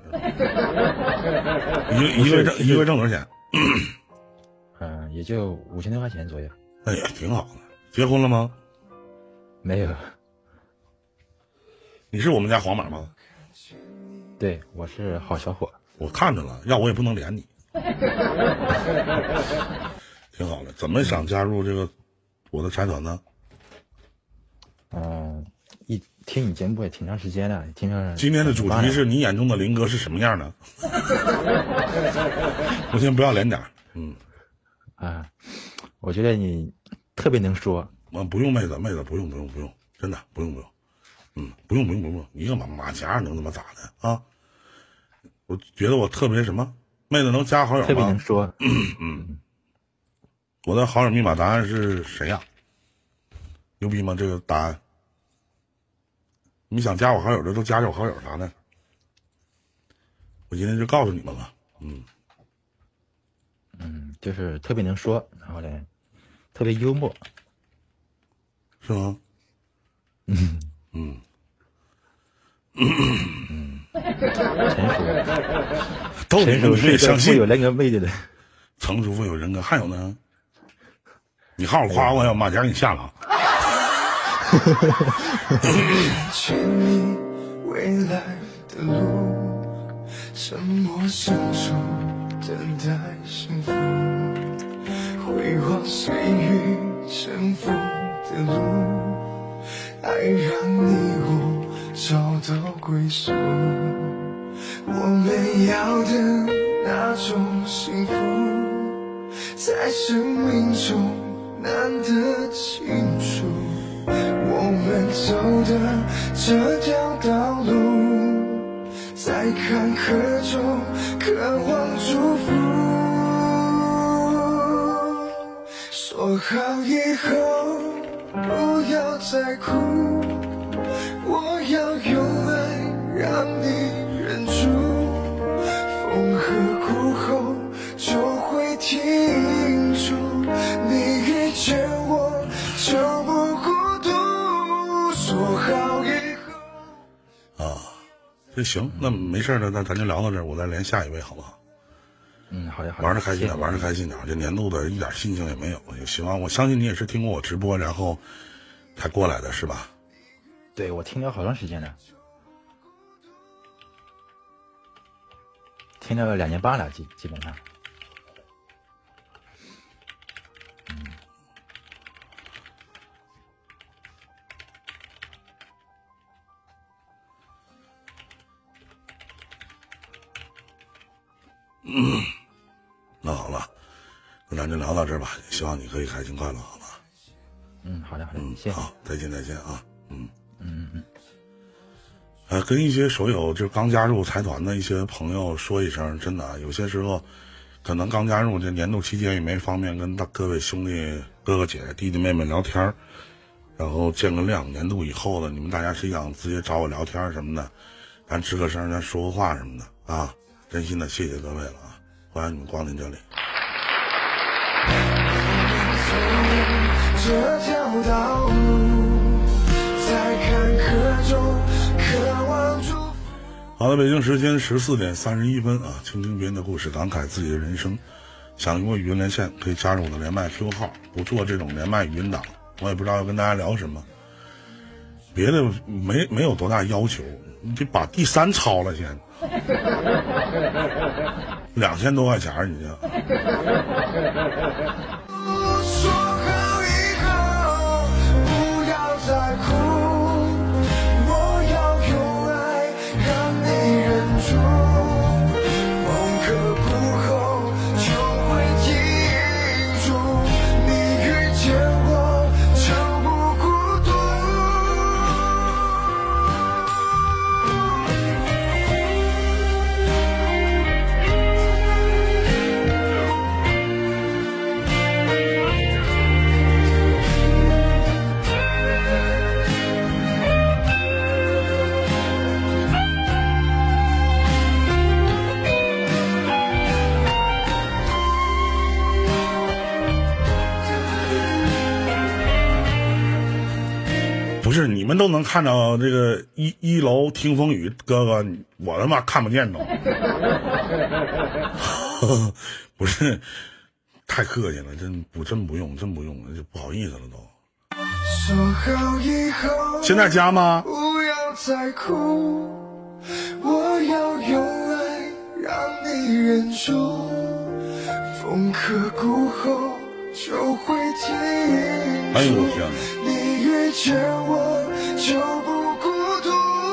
一个月挣多少钱？ 也就5000多块钱左右。 哎呀，挺好的。结婚了吗？ 没有。 你是我们家黄马吗？ 对，我是好小伙。 我看着了，要我也不能连你。挺好的。怎么想加入这个我的财团呢？ 一听你节目也挺长时间了，听着。 今天的主题是你眼中的林哥是什么样的？我先不要脸点。 我觉得你特别能说。 不用妹子，不用，真的不用。不用，一个马甲能他妈咋的啊？我觉得我特别什么，妹子能加好友吗？ 特别能说。 我的好友密码答案是谁呀？牛逼吗？这个答案？你想加我好友的都加我好友啥的？我今天就告诉你们了。 就是特别能说，然后呢，特别幽默， 是吗？ 成熟， 都你们也相信有人格魅力的， 成熟富有人格。还有呢，你好好夸我呀，马甲给你下了。 牵你未来的路，沉默相守，等待幸福。辉煌岁月沉浮的路，爱让你我找到归宿。我们要的那种幸福，在生命中难得清楚。我们走的这条道路，在坎坷中渴望祝福。说好以后不要再哭，我要用爱让你忍住，风和谷后就会停住，你遇见我就不孤独。说好以后这行，那没事了，那咱就聊到这儿，我再连下一位好不好？ 好的。 玩的开心点，玩的开心点。这年度的一点心情也没有，也希望我相信你也是听过我直播，然后才过来的是吧？ 对，我听了好长时间了，听了2年半了，基本上。 那好了，那咱就聊到这儿吧，希望你可以开心快乐，好吧？ 好的，谢谢。 好，再见啊。跟一些所有就刚加入财团的一些朋友说一声，真的，有些时候可能刚加入这年度期间也没方便跟各位兄弟哥哥姐姐弟弟妹妹聊天，然后见个谅。年度以后的你们大家谁想直接找我聊天什么的，咱吱个声，咱说个话什么的啊，真心的谢谢各位了啊，欢迎你们光临这里。 这条道路，在坎坷中渴望祝福。 好的，北京时间14点31分啊，倾听别人的故事，感慨自己的人生。想与我语音连线，可以加入我的连麦 Q 号。不做这种连麦语音档，我也不知道要跟大家聊什么。别的没有多大要求，你得把第3抄了先。2000多块钱，你这。 说好以后不要再哭，我要用爱让你忍住，风和谷后就会停住，你遇见我就不孤独。 是你们都能看到这个一楼听风雨，哥哥我他妈看不见都。不是，太客气了，真不用，就不好意思了都。 说好以后现在加吗？ 不要再哭，我要用爱让你忍住，风刻骨后就会停住。 哎呦我天哪！ 你遇见我就不孤独，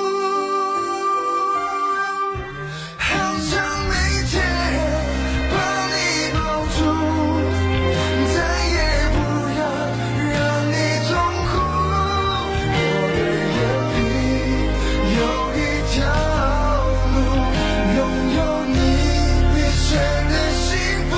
好想每天把你抱住，再也不要让你痛苦。我的眼里有一条路，拥有你一生的幸福。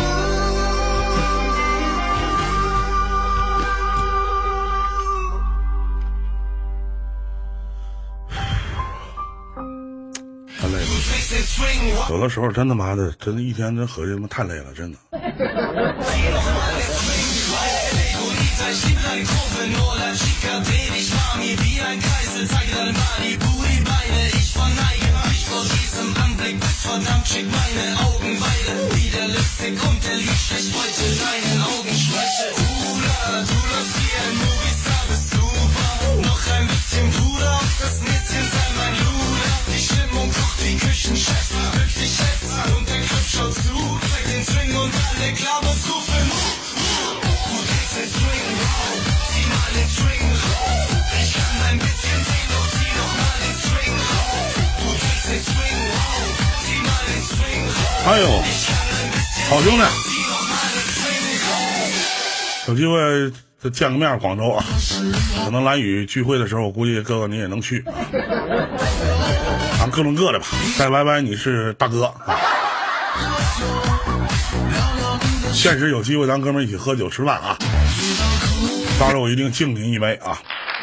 太累了，有的时候真他妈的，真的一天真合计他妈太累了，真的。哎呦，好兄弟，有机会再见个面，广州啊，可能蓝雨聚会的时候，我估计哥哥你也能去，咱各论各的吧。再歪歪你是大哥啊，现实有机会咱哥们一起喝酒吃饭啊，到时候我一定敬您一杯啊。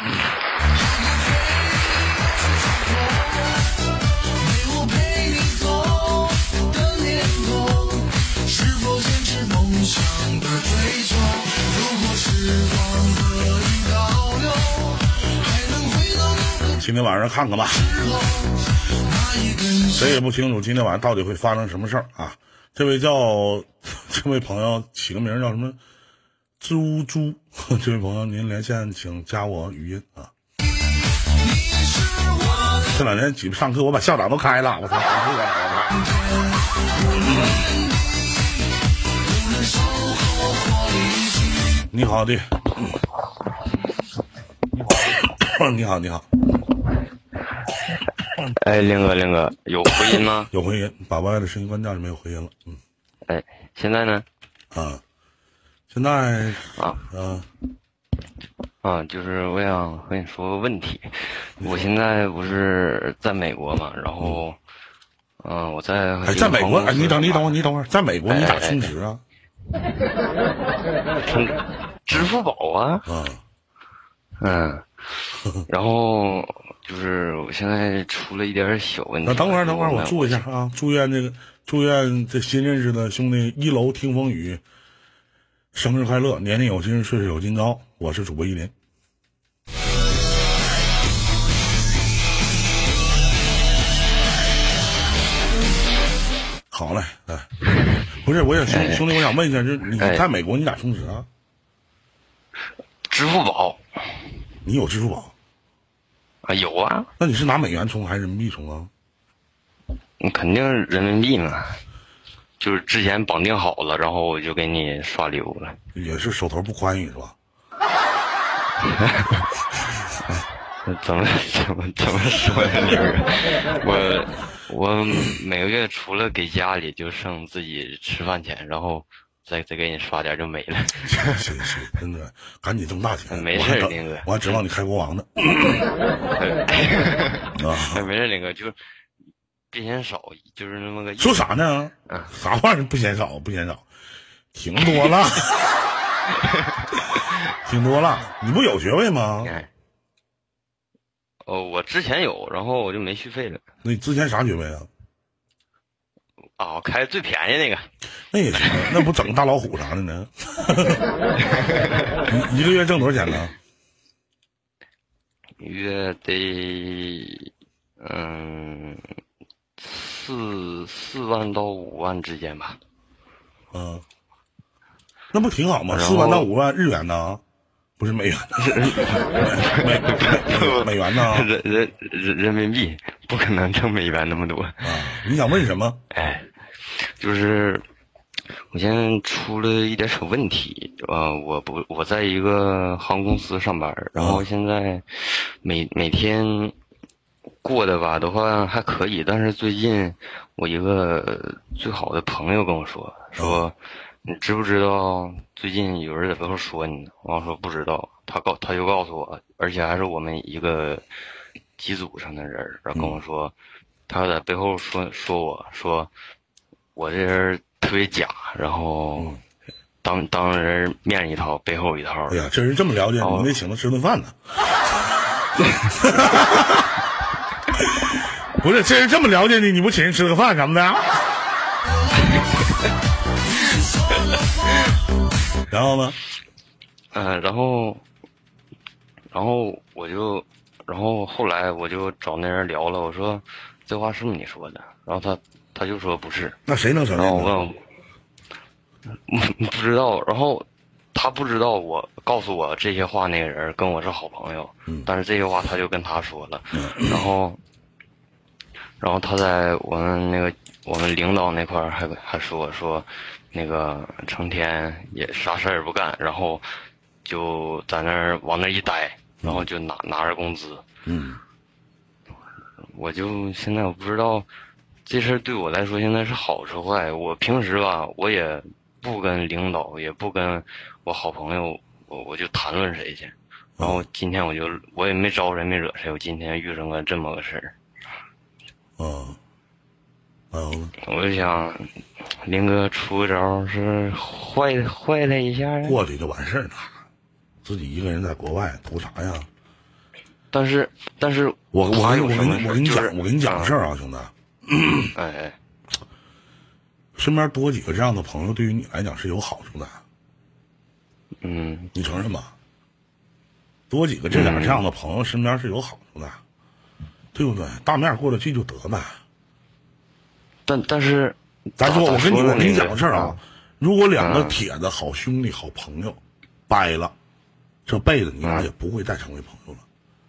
今天晚上看看吧，谁也不清楚今天晚上到底会发生什么事儿啊！这位朋友起个名叫什么猪，这位朋友您连线请加我语音啊！这两年挤不上课，我把校长都开了，我操！你好的，你好。 哎，令哥，有回音吗？ 有回音，把歪的声音关掉就没有回音了。 哎，现在呢？ 现在就是我想和你说个问题。我现在不是在美国嘛，然后，我在美国，你等会儿，在美国你咋充值啊？ 充支付宝啊。然后就是我现在出了一点小问题。 那等会儿，我祝一下啊！祝愿这新认识的兄弟一楼听风雨生日快乐，年年有今日，岁岁有今朝。我是主播依林。好嘞，不是，我也兄弟，我想问一下，就是你在美国你咋充值啊？ 支付宝。 你有支付宝？ 有啊。 那你是拿美元充还是人民币充啊？ 你肯定人民币嘛，就是之前绑定好了，然后我就给你刷溜了。 也是手头不宽裕是吧？ 怎么说呢？这个我每个月除了给家里，就剩自己吃饭钱，然后再给你刷点就没了。 行，真的赶紧挣大钱。 没事，林哥， 我还指望你开国王呢。 没事，林哥，就是别嫌少，就是那么个。 说啥呢？啥玩意儿不嫌少？挺多了，挺多了。你不有学位吗？ 我之前有，然后我就没续费了。 那你之前啥学位啊？ 我开最便宜那个。 那也行，那不整个大老虎啥的呢？一个月挣多少钱呢？ 月得4万到5万之间吧。 那不挺好吗？4万到5万日元呢？不是美元呢？美元呢？ 人民币不可能挣美元那么多啊！你想问什么？ 哎，就是我现在出了一点小问题，我在一个航空公司上班，然后现在每天过的吧的话还可以，但是最近我一个最好的朋友跟我说，你知不知道最近有人在背后说你呢？我说不知道，他就告诉我，而且还是我们一个机组上的人，然后跟我说，他在背后说我这人特别假，然后当人面一套，背后一套。 哎呀，这人这么了解你，得请他吃顿饭呢。不是，这人这么了解你，你不请人吃个饭什么的？然后呢？ 然后后来我就找那人聊了，我说这话是不是你说的？然后他就说不是。 那谁能承认？ 然后我问我不知道，然后他不知道我告诉我这些话那个人跟我是好朋友，但是这些话他就跟他说了，然后他在我们领导那块还说那个成天也啥事儿也不干，然后就在那儿往那一待，然后就拿着工资。我就现在我不知道这事儿对我来说现在是好是坏。我平时吧，我也不跟领导，也不跟我好朋友，我就谈论谁去。然后今天我也没招人没惹谁，我今天遇上个这么个事儿。我就想林哥出个招是坏他一下， 过去就完事儿了。自己一个人在国外图啥呀？ 但是我跟你讲个事儿啊，兄弟。 哎， 身边多几个这样的朋友，对于你来讲是有好处的。你承认吧？多几个这样的朋友，身边是有好处的，对不对？大面过得去就得呗。 但是， 咱说，我跟你讲个事儿啊，如果两个铁的好兄弟、好朋友掰了，这辈子你俩也不会再成为朋友了。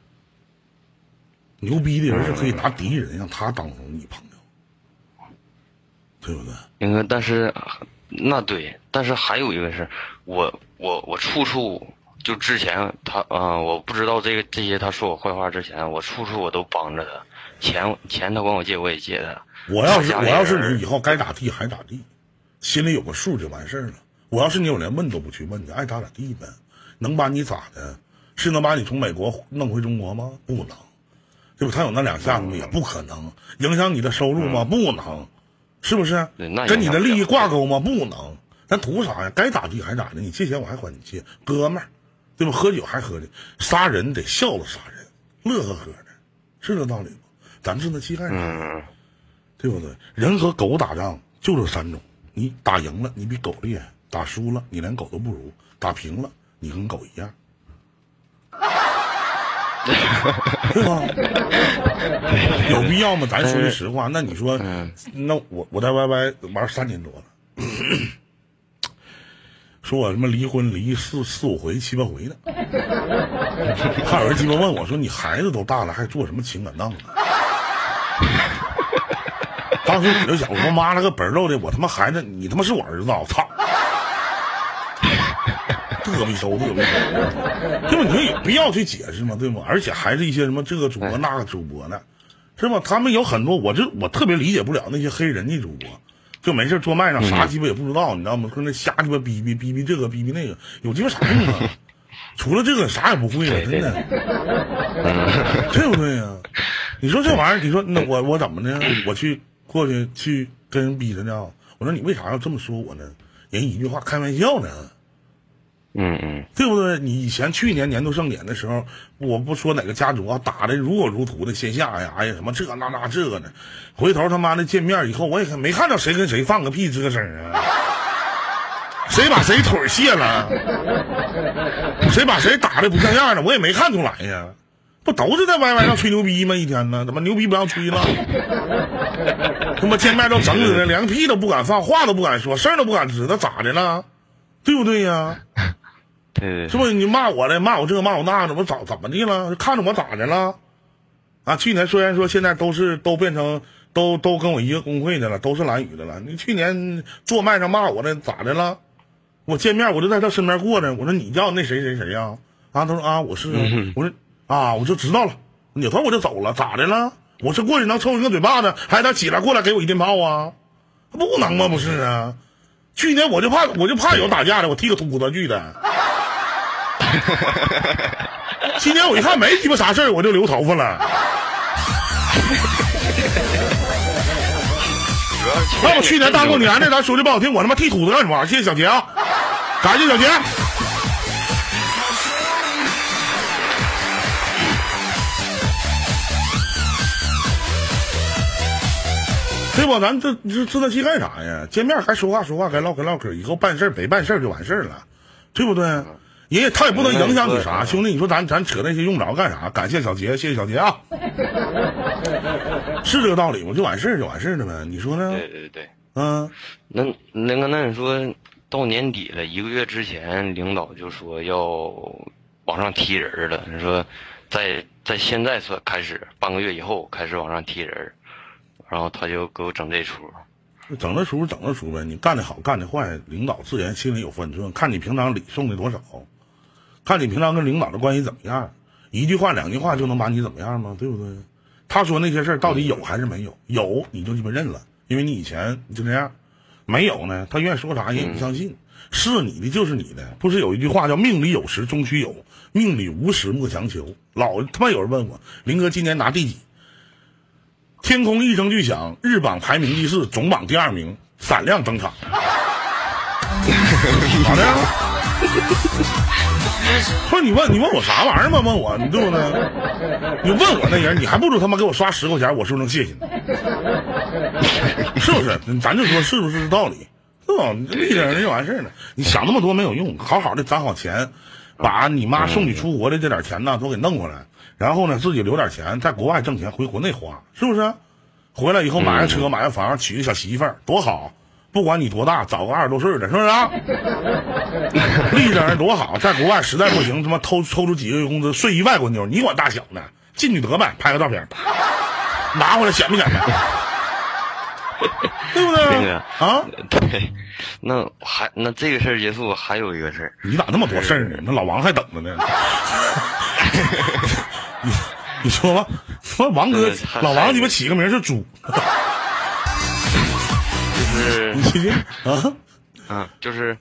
牛逼的人是可以拿敌人让他当成你朋友，对不对？ 林哥，但是那对，但是还有一个是，我处处就之前我不知道这些他说我坏话之前，我处处我都帮着他，钱他管我借我也借他。 我要是你以后该咋地还咋地，心里有个数就完事儿了。我要是你，我连问都不去问，你爱咋地呗。能把你咋的？是能把你从美国弄回中国吗？不能。对吧？他有那2下子吗？也不可能。影响你的收入吗？不能。是不是？跟你的利益挂钩吗？不能。咱图啥呀？该咋地还咋地。你借钱我还还你借，哥们儿，对吧？喝酒还喝的，杀人得笑着杀人，乐呵呵的，是这道理吗？咱是那气概人，对不对？人和狗打仗就这3种，你打赢了你比狗厉害，打输了你连狗都不如，打平了你跟狗一样。对吧？有必要吗？咱说句实话，那你说，那我在 YY 玩3年多了，说我什么离婚离4、5回、7、8回的，还有人鸡巴问我说：“你孩子都大了，还做什么情感档呢？”当时我就想，我说妈了个本肉的，我他妈孩子，你他妈是我儿子啊！我操！特别收，对吧？你说有必要去解释吗？对吗？而且还是一些什么这个主播那个主播的，是吧？他们有很多，我特别理解不了那些黑人的主播，就没事坐麦上啥鸡巴也不知道，你知道吗？跟那瞎鸡巴逼这个逼那个，有鸡巴啥用啊？除了这个啥也不会了，真的，对不对呀？你说这玩意儿，你说那我怎么呢？我过去跟人逼着呢？我说你为啥要这么说我呢？人一句话开玩笑呢。对不对？你以前去年年度盛典的时候，我不说哪个家族啊打的如火如荼的线下呀，哎呀什么这那这个呢，回头他妈的见面以后，我也没看到谁跟谁放个屁吱个声啊，谁把谁腿卸了，谁把谁打的不像样了，我也没看出来呀。 不都是在 YY 上吹牛逼吗？一天呢，怎么牛逼不让吹了？他妈见面都整死的，连个屁都不敢放，话都不敢说，事儿都不敢知，那咋的了？对不对呀？ 对， 是不是你骂我的，骂我这骂我那的，我怎么的了？看着我咋的了？啊，去年虽然说现在都变成都跟我一个工会的了，都是蓝宇的了。你去年坐麦上骂我的咋的了？我见面我就在他身边过着，我说你叫那谁谁谁呀？啊，他说啊我是，我说啊我就知道了，扭头我就走了，咋的了？我是过去能抽一个嘴巴子，还得起来过来给我一电炮啊？不能吗？不是啊。去年我就怕有打架的，我踢个秃子去的。今年我一看没鸡巴啥事儿，我就留头发了。要不去年大过年的，咱说的不好听，我他妈剃秃子干什么？谢谢小杰啊，感谢小杰。对不？咱这气干啥呀？见面还说话，该唠嗑，以后办事没办事就完事了，对不对？他也不能影响你啥，兄弟，你说咱扯那些用不着干啥？感谢小杰，谢谢小杰啊，是这个道理吗？就完事了呗，你说呢？ 对， 嗯， 那你说到年底了，1个月之前，领导就说要往上提人了，你说在现在算开始，半个月以后开始往上提人，然后他就给我整这出。 整这出呗，你干得好干得坏，领导自然心里有分寸，看你平常礼送的多少，看你平常跟领导的关系怎么样，一句话2句话就能把你怎么样吗？对不对？他说那些事儿到底有还是没有？有你就基本认了，因为你以前就这样。没有呢，他愿意说啥也不相信。是你的就是你的，不是有一句话叫命里有时终须有，命里无时莫强求。老他妈有人问我，林哥今年拿第几？天空一声巨响，日榜排名第4，总榜第2名，闪亮登场。咋的？不是你问我啥玩意儿吗？问我，你对不对？你问我那人，你还不如他妈给我刷10块钱，我是不是能谢谢你？是不是？咱就说是不是道理？是吧？你立着人就完事了。你想那么多没有用，好好的攒好钱，把你妈送你出国的这点钱呢都给弄回来，然后呢自己留点钱，在国外挣钱回国内花，是不是？回来以后买个车买个房，娶个小媳妇儿多好。不管你多大，找个20多岁的，是不是啊？立着人多好，在国外实在不行，他妈抽出几个月工资睡一外国妞，你管大小呢？进去得呗，拍个照片，拿回来显不显摆？对不对？ 那个啊， 对，那这个事儿结束，还有一个事儿。 你咋那么多事儿呢？那老王还等着呢。你说吧，说王哥，老王鸡巴起个名是猪。 就是你听就是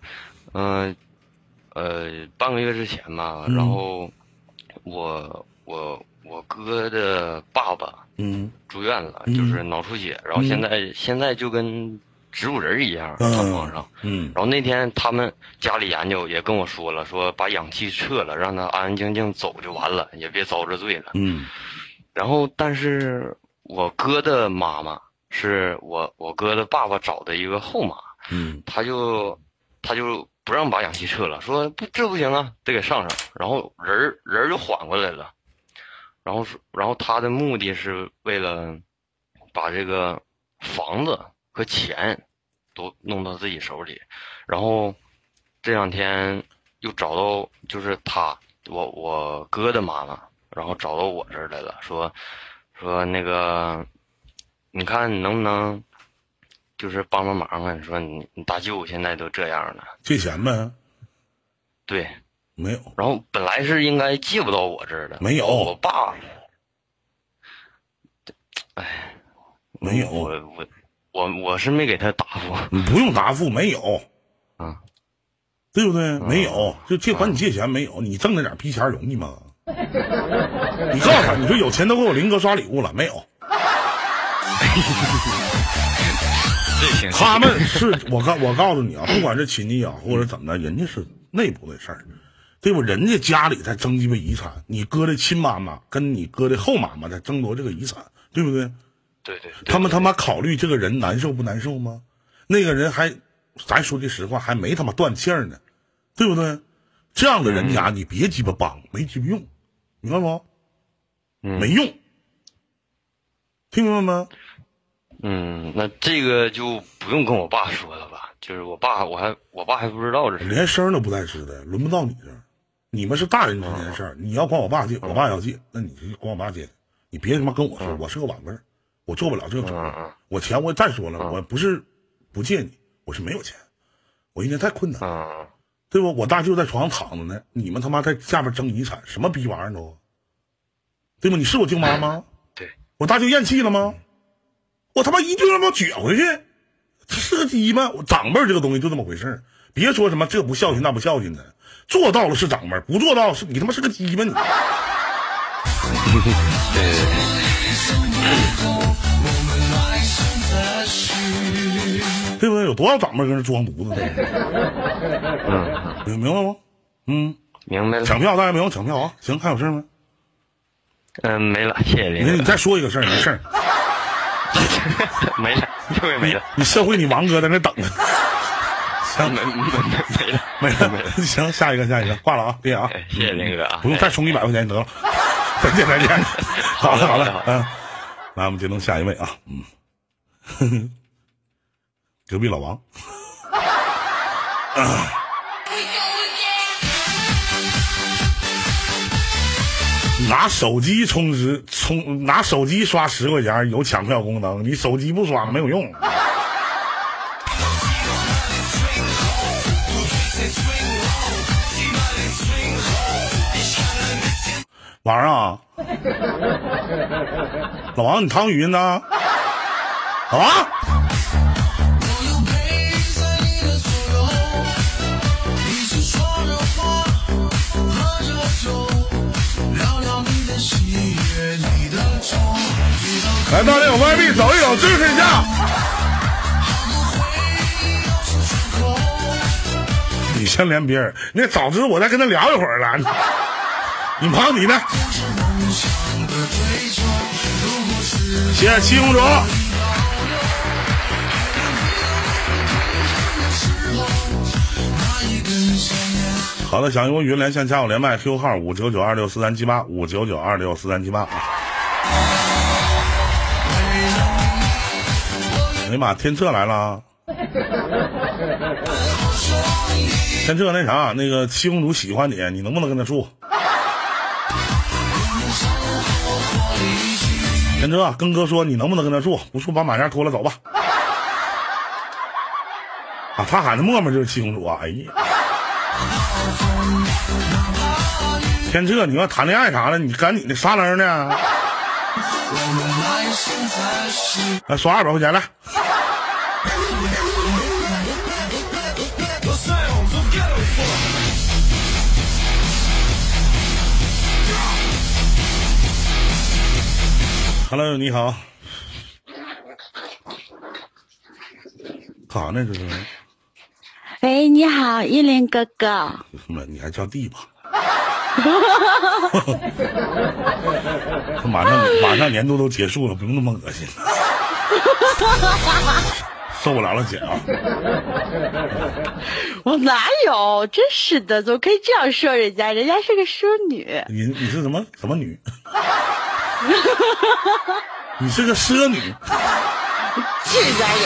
半个月之前吧，然后我哥的爸爸住院了，就是脑出血，然后现在就跟植物人一样在床上，然后那天他们家里研究也跟我说了，说把氧气撤了，让他安安静静走就完了，也别遭着罪了。然后但是我哥的妈妈是我哥的爸爸找的一个后妈，他就不让把氧气撤了，说这不行啊，得给上，然后人就缓过来了，然后他的目的是为了把这个房子和钱都弄到自己手里，然后这2天又找到就是我哥的妈妈，然后找到我这儿来了，说那个你看你能不能就是帮忙啊？你说你大舅现在都这样了， 借钱呗？ 对， 没有。 然后本来是应该借不到我这儿的， 没有。 我爸，哎， 没有。 我是没给他答复。 你不用答复，没有。对不对？没有，就管你借钱没有，你挣那点逼钱容易吗？你告诉他，你说有钱都给我林哥刷礼物了没有？他们是我告诉你啊，不管是亲戚啊或者怎么的，人家是内部的事儿，对不？人家家里在争鸡巴遗产，你哥的亲妈妈跟你哥的后妈妈在争夺这个遗产，对不对？ 对， 他们他妈考虑这个人难受不难受吗？那个人还，咱说句实话，还没他妈断气儿呢，对不对？这样的人家你别鸡巴帮，没鸡巴用，明白不？ 没用，听明白吗？ 那这个就不用跟我爸说了吧？就是我爸还不知道这是， 连声都不带吱的，轮不到你这儿。你们是大人之间的事儿，你要管我爸借，我爸要借，那你就管我爸借，你别他妈跟我说，我是个晚辈儿，我做不了这个主儿。我钱我再说了，我不是不借你，我是没有钱，我现在太困难，对不？我大舅在床上躺着呢，你们他妈在下边争遗产，什么逼玩意儿都，对吗？你是我舅妈吗？ 对， 我大舅咽气了吗？我他妈一定让我撅回去，这是个鸡吗？我长辈这个东西就这么回事儿，别说什么这不孝敬那不孝敬的，做到了是长辈，不做到是你他妈是个鸡巴你。对不对？有多少长辈跟这装犊子呢？明白吗？ 明白了。 抢票大家没有抢票啊？行，还有事吗？ 没了，谢谢林哥。 你再说一个事儿，没事儿。 没了，又没了。 你社会你王哥在那等着。行， 没了。 行，下一个，挂了啊，别啊。 谢谢林哥啊， 不用再充100块钱得了。再见。好了，来，我们接通下一位啊，隔壁老王。拿手机拿手机刷10块钱有抢票功能，你手机不刷没有用。晚上啊，老王，你唐语音呢？老王。来，大家有外币走一走，支持一下。你先连别人，那早知道我再跟他聊一会儿了。你忙你的。谢谢七公主。好的，想用语音连线加我连麦 ，QQ 号599264378，599264378。哎呀妈，天策来了！天策那啥，那个七公主喜欢你，你能不能跟他处？天策，跟哥说你能不能跟他处？不处把马甲脱了走吧。啊，他喊的默默就是七公主啊！哎呀，天策，你要谈恋爱啥的，你赶紧的撒楞呢。来，刷200块钱来。Hello， 你好。干啥呢？这是？ 喂，你好，依林哥哥。 你还叫弟吧？马上年度都结束了，不用那么恶心。受不了了，姐啊！ 我哪有？真是的，怎么可以这样说人家？人家是个淑女。 你是什么女？你是个奢女。 这家人。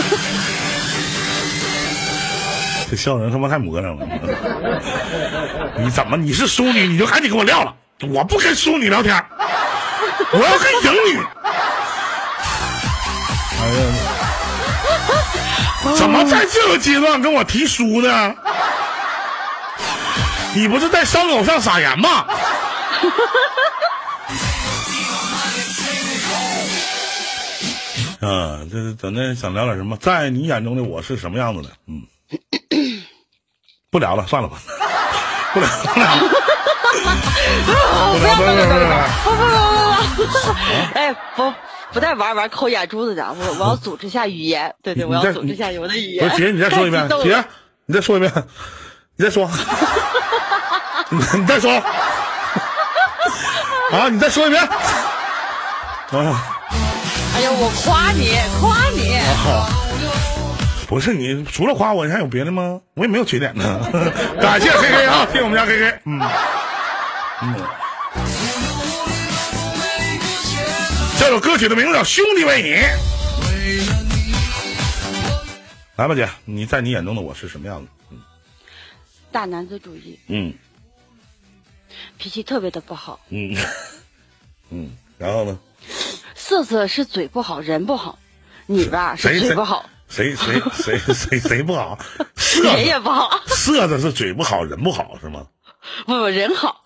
这笑人他妈太魔怔了！你是淑女，你就赶紧跟我撂了，我不跟淑女聊天，我要跟影女。哎呀，怎么在这个阶段跟我提书呢？你不是在伤口上撒盐吗？这咱这想聊点什么？在你眼中的我是什么样子的？不聊了，算了吧。不聊。 哎，不带玩抠眼珠子的，我要组织一下语言。对，我要组织一下我的语言。 不是姐，你再说一遍。姐，你再说一遍。你再说。你再说。啊，你再说一遍。 哎呀，我夸你。 不是你除了夸我，你还有别的吗？我也没有缺点呢。感谢 KK 啊，听我们家 KK。 这首歌曲的名字叫《兄弟为你》。来吧，姐，你在你眼中的我是什么样子？ 大男子主义，脾气特别的不好， 然后呢？ 色色是嘴不好，人不好，你吧是嘴不好。 谁不好？ 人也不好。 色的是嘴不好，人不好是吗？ 不，人好。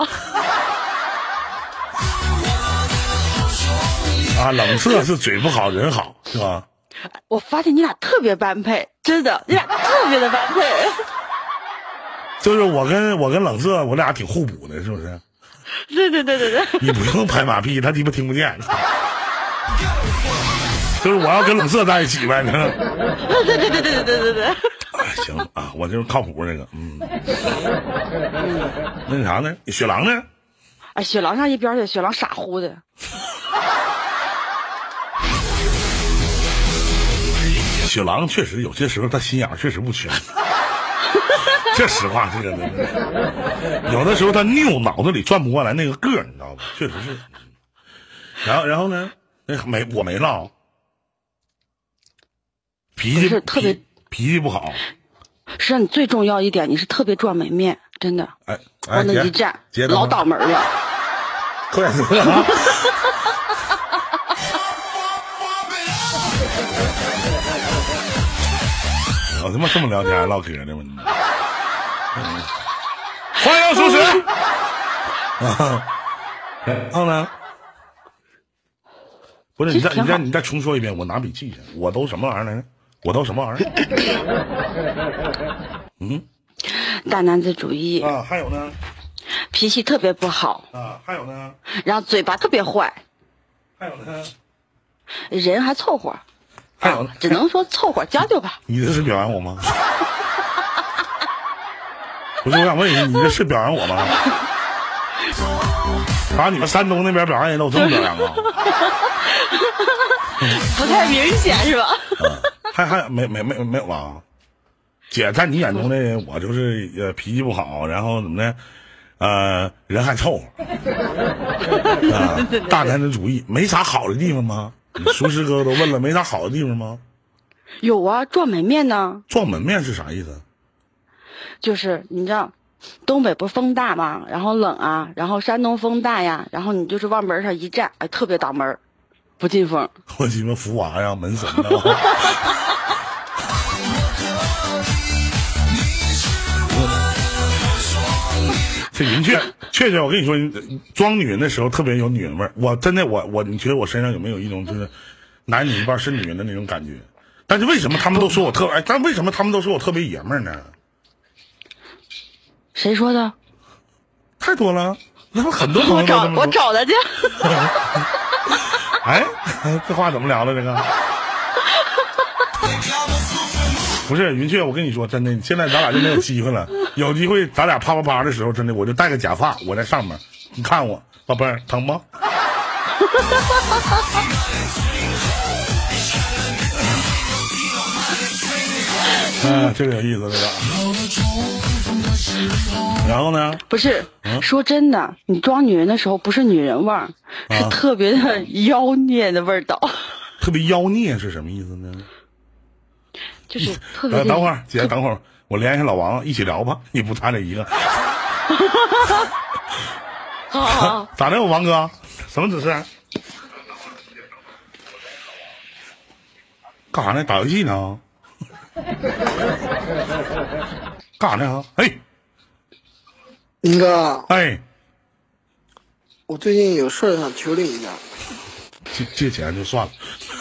啊，冷色是嘴不好，人好是吧？ 我发现你俩特别般配，真的，你俩特别的般配。 就是我跟冷色，我俩挺互补的，是不是？ 对。 你不用拍马屁，他鸡巴听不见。就是我要跟冷色在一起呗， 对。 行啊，我就是靠谱这个，那啥呢？雪狼呢？ 哎，雪狼上一边去，雪狼傻乎的。 雪狼确实有些时候他心眼确实不全，这实话，这个有的时候他拗脑子里转不过来那个个，你知道吧？确实是。然后呢？我没闹，脾气脾气不好。 是你最重要一点，你是特别赚门面，真的。往那一站，老倒门了。 快点啊！我他妈这么聊天唠嗑的吗？欢迎苏轼。然后呢？不是你再重说一遍，我拿笔记一下。我都什么玩意儿来着？我都什么玩意儿？ 大男子主义啊，还有呢？ 脾气特别不好啊，还有呢？ 然后嘴巴特别坏， 还有呢？ 人还凑合， 还有只能说凑合将就吧。 你这是表扬我吗？不是，我想问一下，你这是表扬我吗？把你们山东那边表扬人都这么表扬啊？ 不太明显是吧？ 还没有吧？姐，在你眼中的我就是脾气不好，然后怎么的，人还凑合，大男子主义，没啥好的地方吗？熟师哥都问了，没啥好的地方吗？ 有啊，撞门面呢。 撞门面是啥意思？ 就是你知道，东北不是风大吗？然后冷啊，然后山东风大呀，然后你就是往门上一站，哎，特别挡门，不进风。 我鸡巴福娃呀，门神呢。这云确，我跟你说，装女人的时候特别有女人味儿。我真的，你觉得我身上有没有一种就是男女一半是女人的那种感觉？但是为什么他们都说我但为什么他们都说我特别爷们儿呢？ 谁说的？ 太多了，那么很多朋友都这么说。 我找他去。 哎，这话怎么聊的这个？不是云雀，我跟你说，真的，现在咱俩就没有机会了。有机会咱俩啪啪啪的时候，真的我就戴个假发，我在上面，你看我，宝贝儿，疼不？这个有意思，这个。然后呢？ 不是，说真的，你装女人的时候不是女人味儿，是特别的妖孽的味道。 特别妖孽是什么意思呢？ 就是特别。 等会儿，姐，等会儿，我联系老王一起聊吧。你不谈这一个。 好。 咋的，我王哥？什么指示？干啥呢？打游戏呢？干啥呢？哎， 林哥， 哎， 我最近有事想求你一下。 借钱就算了，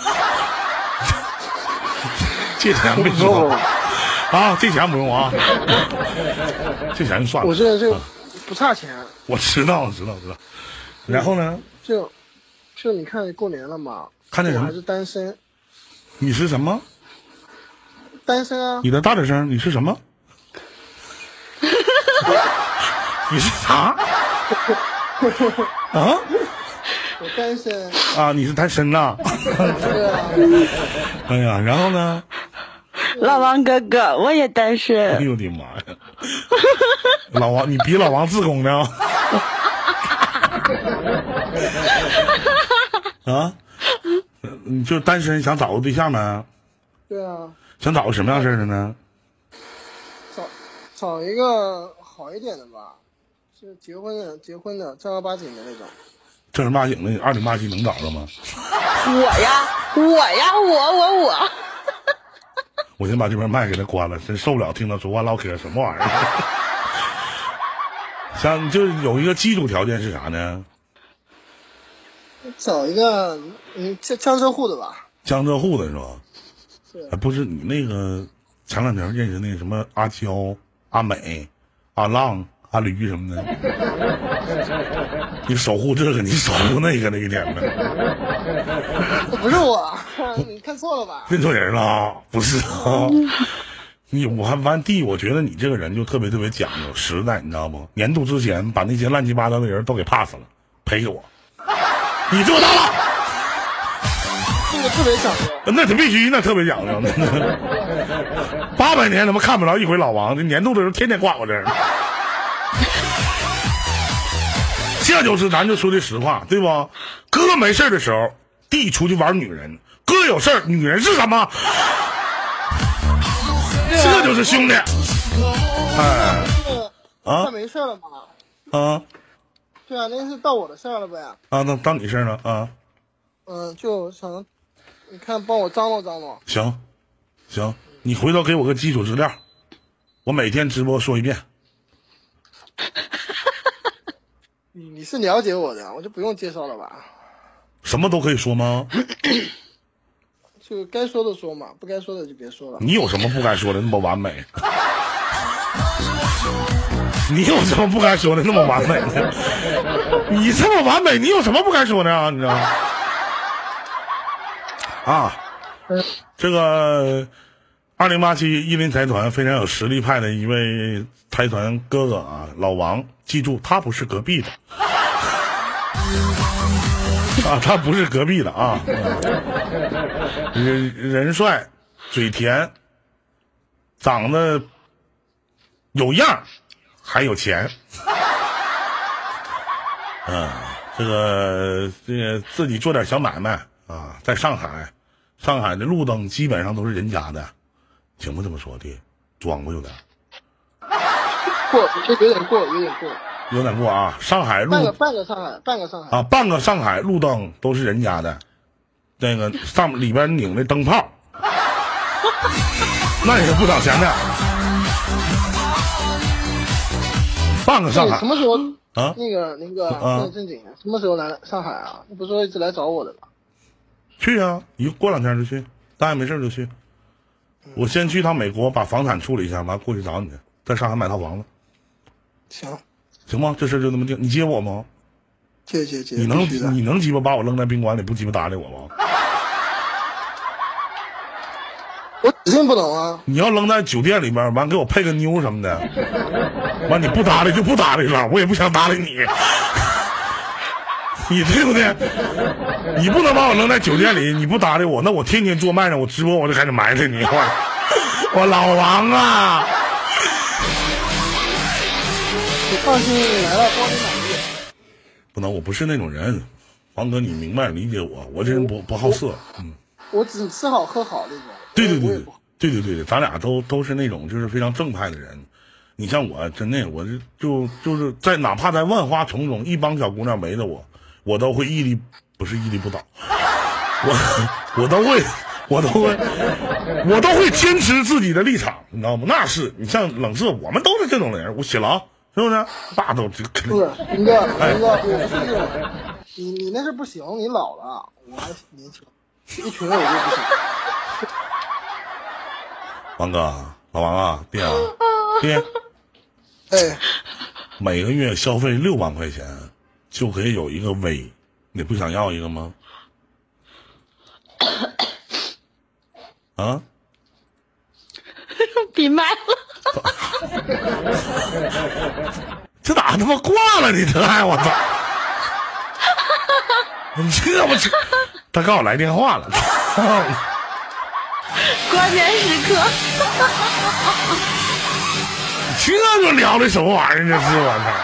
借钱不用啊，借钱不用啊，借钱就算了。 我这不差钱。 我知道。然后呢？ 就你看过年了嘛？ 看见什么？ 我还是单身。 你是什么？ 单身啊！ 你的大点声，你是什么？你是啥？啊？ 我单身啊！你是单身呐？ 对啊。 哎呀，然后呢？ 老王哥哥，我也单身。 哎呦我的妈呀！老王，你比老王自宫呢？啊？ 你就单身想找个对象没？ 对啊， 想找个什么样式的呢？ 找一个好一点的吧，是结婚的正儿八经的那种。 正儿八经的2087能找着吗？ 我， 我先把这边麦给他关了，真受不了听他说话唠嗑什么玩意儿。像就是有一个基础条件是啥呢？ 找一个江浙沪的吧。 江浙沪的是吧？ 对。 不是你那个前两天认识那个什么阿娇、阿美、阿浪、阿驴什么的，你守护这个，你守护那个，那一天的。 不是我，你看错了吧？ 认错人了，不是啊。我还完弟，我觉得你这个人就特别特别讲究实在，你知道不？年度之前把那些乱七八糟的人都给 pass 了，赔给我，你做到了。 这个特别讲究， 那他必须，那特别讲究。800年他妈看不着一回老王，这年度的时候天天挂我这儿。这就是咱就说的实话，对不？哥没事的时候，弟出去玩女人；哥有事儿，女人是什么？这就是兄弟。哎，啊， 他没事了吗？ 啊， 对啊，那是到我的事儿了呗。 啊，那到你事儿了啊。 就想，你看帮我张罗张罗。 行，你回头给我个基础资料，我每天直播说一遍。 你是了解我的，我就不用介绍了吧？ 什么都可以说吗？ 就该说的说嘛，不该说的就别说了。 你有什么不该说的那么完美？你有什么不该说的那么完美呢？你这么完美，你有什么不该说的啊？你知道吗？啊，这个2087伊林财团非常有实力派的一位财团哥哥啊，老王，记住他不是隔壁的啊，他不是隔壁的啊，人帅，嘴甜，长得有样，还有钱，这个自己做点小买卖啊，在上海的路灯基本上都是人家的，行不这么说的？装过有点过，就有点过， 有点过啊！上海路半个上海啊，半个上海路灯都是人家的，那个上里边拧的灯泡，那也是不少钱的。半个上海什么时候啊？ 那个正经，什么时候来上海啊？你不是说一直来找我的吗？ 去啊，过2天就去，大家没事就去。我先去趟美国，把房产处理一下，完过去找你去，在上海买套房子。行吗？这事就这么定。你接我吗？ 接。 你能鸡巴把我扔在宾馆里不鸡巴搭理我吗？ 我指定不能啊！ 你要扔在酒店里边，完给我配个妞什么的，完你不搭理就不搭理了，我也不想搭理你。你对不对？你不能把我扔在酒店里，你不搭理我，那我天天做麦呢，我直播我就开始埋汰你，我老王啊！ 你放心，你来了帮你满意。 不能，我不是那种人，王哥，你明白理解我，我这人不好色， 我只吃好喝好那种。 对，咱俩都是那种就是非常正派的人。你像我，真的，我就是在哪怕在万花丛中，一帮小姑娘围着我都会不是屹立不倒，我都会坚持自己的立场，你知道吗？那是你像冷色，我们都是这种人，我写了是不是？那都不是林哥，我不是这种人，你那是不行，你老了，我还年轻，一群我就不行。 王哥，老王啊，爹， 哎， 每个月消费6万块钱就可以有一个 V， 你不想要一个吗？啊？ 闭麦了。 这咋他妈挂了你这还我操！你这不是他刚好来电话了。 关键时刻。 这就聊的什么玩意儿？这是我操！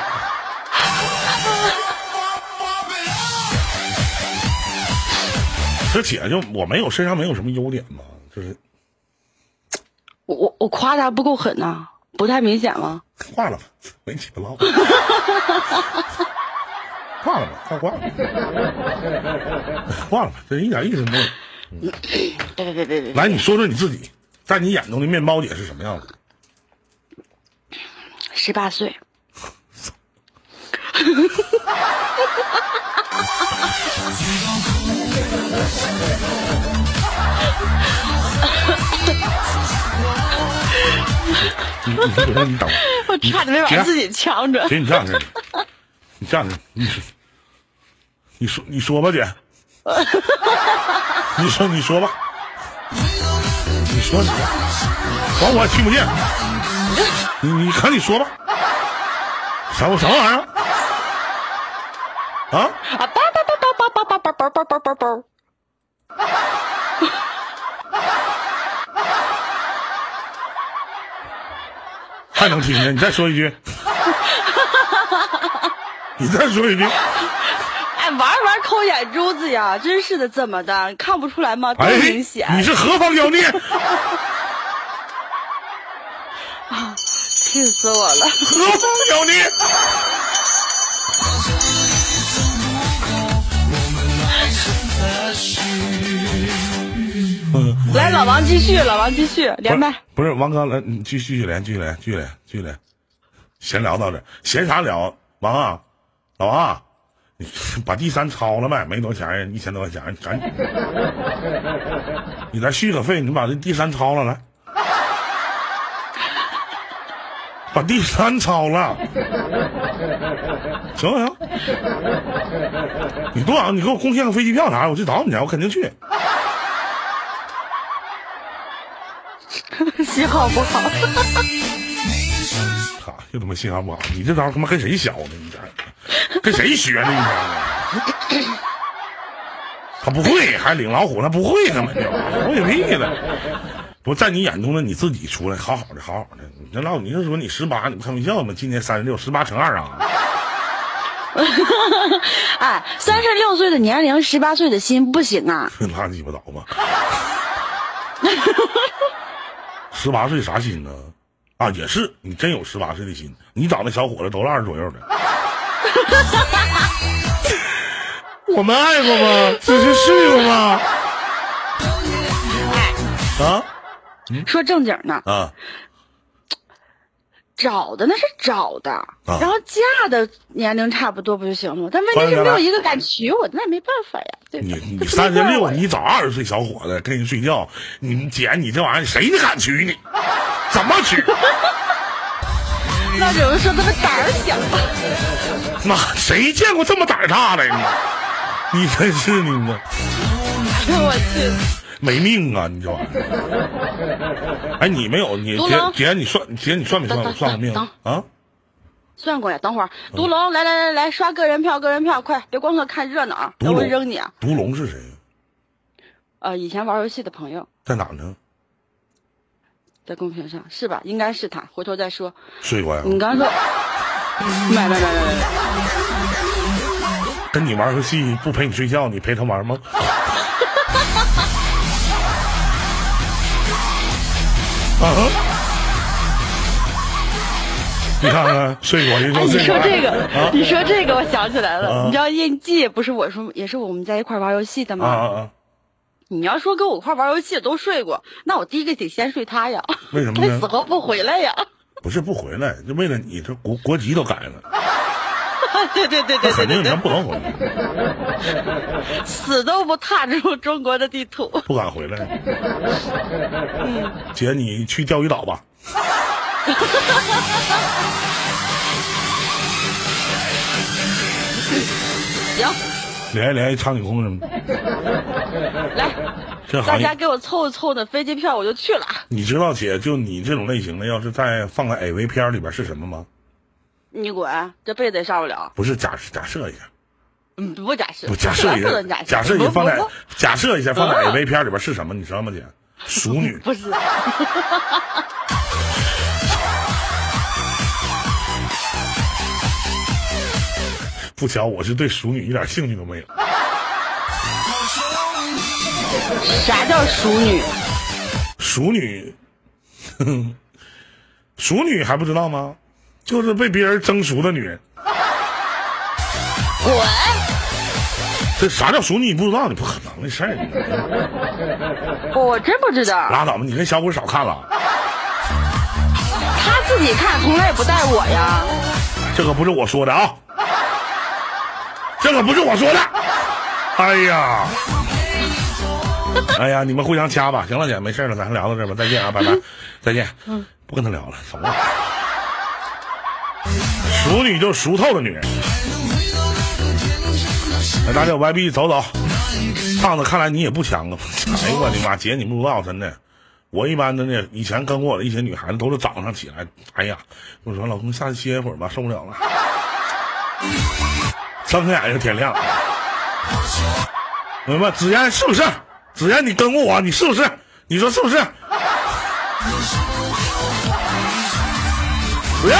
这姐就我没有身上没有什么优点嘛，就是我夸他不够狠呐，不太明显吗？ 挂了吧，没几个唠。挂了吧，快挂了，挂了吧，这一点意思没有。 别， 来，你说说你自己，在你眼中的面包姐是什么样子 ？18岁。 你等我差点没把自己呛着。 姐，你这样式，你说吧，姐。你说吧。你说，管我听不见。你看你说吧。什么玩意儿？啊！ 包。 还能听见？你再说一句。你再说一句。 哎，玩抠眼珠子呀，真是的，怎么的？看不出来吗？多明显！ 你是何方妖孽？ 啊！气死我了！ 何方妖孽？ 来，老王继续，连麦。 不是王哥，来，你继续连。闲聊到这，闲啥聊？王啊，老王啊，你把第3抄了呗，没多少钱，1000多块钱，赶紧。你再续个费，你把这第3抄了，来，把第3抄了，行不行？你多少？你给我贡献个飞机票啥？我去找你去，我肯定去。 信号不好。 又他妈信号不好，你这招他妈跟谁学的？你这跟谁学的？你这他不会，还领老虎，他不会根本就会屁的。不在你眼中的你自己出来好好的。你这老你就说你18，你不开玩笑吗？今年36，18乘2啊。 哎，36岁的年龄，18岁的心不行啊！ 拉鸡巴倒吧。18岁啥心呢？啊，也是，你真有18岁的心。你找那小伙子都是20左右的。我们爱过吗？只是试过吗？啊？ 说正经的啊， 找的那是找的，然后嫁的年龄差不多不就行了吗？但问题是没有一个敢娶我，那也没办法呀。对吧？ 你36，你找20岁小伙子跟人睡觉，你姐你这玩意儿谁敢娶你？怎么娶？ 那有人说他们胆儿小。 那谁见过这么胆儿大的？你真是你！ 我去， 没命啊！你这玩意儿。哎，你没有你姐你算没算过命啊？ 算过呀。等会儿，独龙来刷个人票，快，别光看热闹，等我扔你啊！ 独龙是谁？ 以前玩游戏的朋友。 在哪呢？ 在公屏上是吧？应该是他，回头再说。 睡过呀？ 你刚说没。 跟你玩游戏不陪你睡觉，你陪他玩吗？啊！你看看睡过， 你说这个，你说这个，我想起来了。你知道印记不是我说也是我们在一块玩游戏的吗？你要说跟我一块玩游戏都睡过，那我第一个得先睡他呀。 为什么呢？ 他死活不回来呀。 不是不回来，就为了你这国籍都改了。 对， 肯定人不能回来， 死都不踏入中国的地图， 不敢回来。姐，你去钓鱼岛吧。 行。 联系苍井空什么的。 来，大家给我凑的飞机票，我就去了。 你知道姐，就你这种类型的，要是再放在 AV 片里边是什么吗？ 你滚，这辈子也上不了。 不是假设一下， 不假设， 不假设一下，假设一下放在AV 片里边是什么？你知道吗，姐？熟女。 不是。 不巧，我是对熟女一点兴趣都没有。 啥叫熟女？ 熟女，熟女还不知道吗？就是被别人蒸熟的女人。 滚！ 这啥叫熟女？你不知道，你不可能的事儿。 我真不知道。 拉倒吧，你跟小鬼少看了。 他自己看，从来也不带我呀。 这可不是我说的啊，这可不是我说的。哎呀，哎呀，你们互相掐吧。行了，姐，没事了，咱聊到这儿吧，再见啊，拜拜，再见。不跟他聊了，走了。熟女就是熟透的女人。来，大家有 YB 走走。胖子，看来你也不强啊！哎呦我的妈，姐你不知道，真的，我一般的呢，以前跟过我的一些女孩子都是早上起来，哎呀，我说老公下去歇一会儿吧，受不了了，睁开眼就天亮。明白？子妍是不是？子妍你跟过我，你是不是？你说是不是？子妍。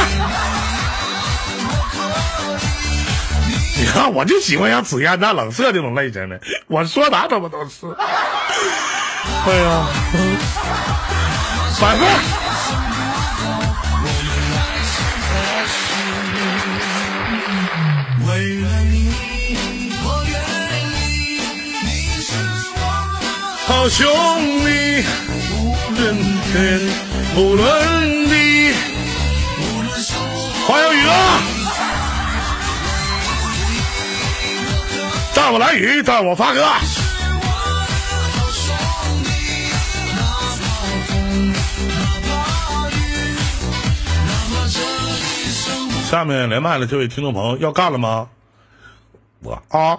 你看，我就喜欢像紫嫣那冷色这种类型的，我说啥他们都是。哎呀，反分。 为了你，我愿意，你是我好兄弟，无论地，黄小雨啊！让我来雨，让我发歌。下面连麦的这位听众朋友要干了吗？我啊。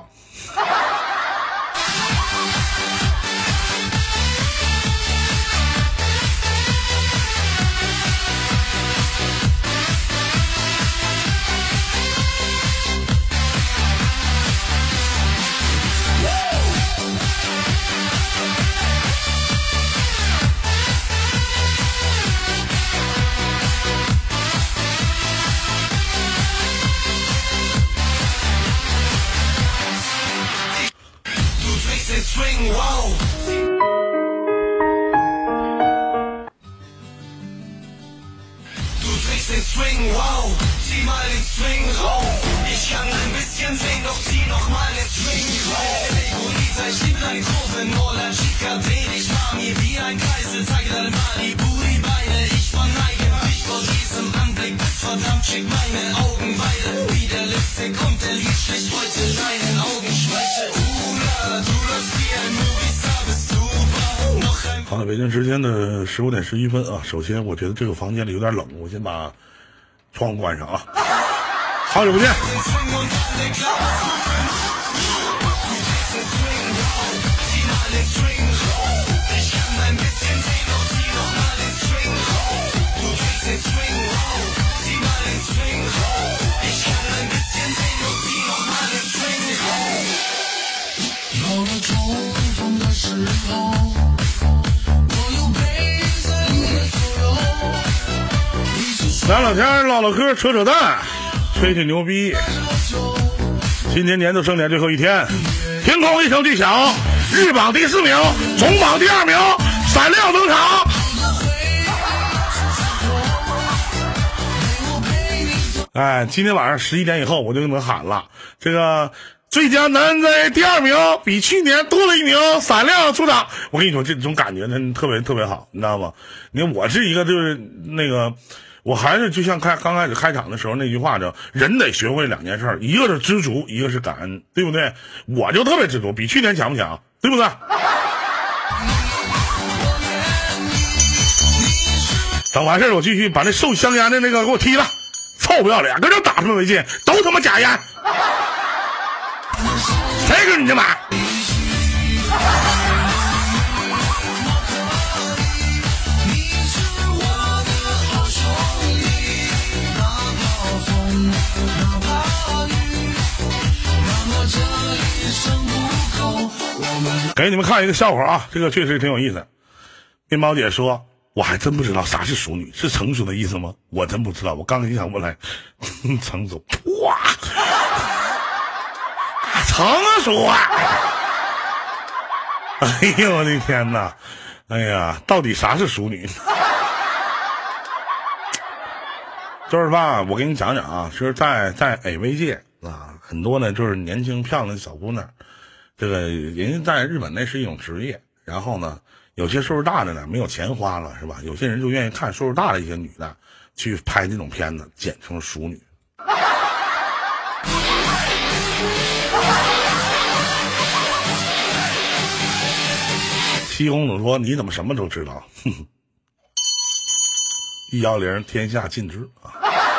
好了，北京时间的15点11分啊。首先，我觉得这个房间里有点冷，我先把窗户关上啊。好久不见。聊聊天，唠唠嗑，扯扯淡，吹吹牛逼。今年年度盛典最后一天，天空一声巨响，日榜第4名，总榜第2名，闪亮登场。哎，今天晚上11点以后我就能喊了，这个最佳男在第2名，比去年多了1名，闪亮出场。我跟你说，这种感觉真特别特别好，你知道吗？你看我是一个就是那个。我还是就像刚开始开场的时候那句话叫人得学会2件事，一个是知足，一个是感恩，对不对？我就特别知足，比去年强不强？对不对？等完事儿我继续把那售香烟的那个给我踢了，臭不要脸，跟这打什么微信，都他妈假烟，谁跟你这买？给你们看一个笑话啊，这个确实挺有意思。面包姐说，我还真不知道啥是熟女，是成熟的意思吗？我真不知道，我刚想过来成熟，哇，成熟啊！ 哎呦我的天哪！哎呀，到底啥是淑女？就是吧，我给你讲讲啊，就是在 AV 界啊，很多呢就是年轻漂亮的小姑娘，这个人家在日本那是一种职业。然后呢，有些岁数大的呢没有钱花了，是吧？有些人就愿意看岁数大的一些女的去拍这种片子，简称淑女。七公主说：“你怎么什么都知道？”哼哼，110天下尽知啊。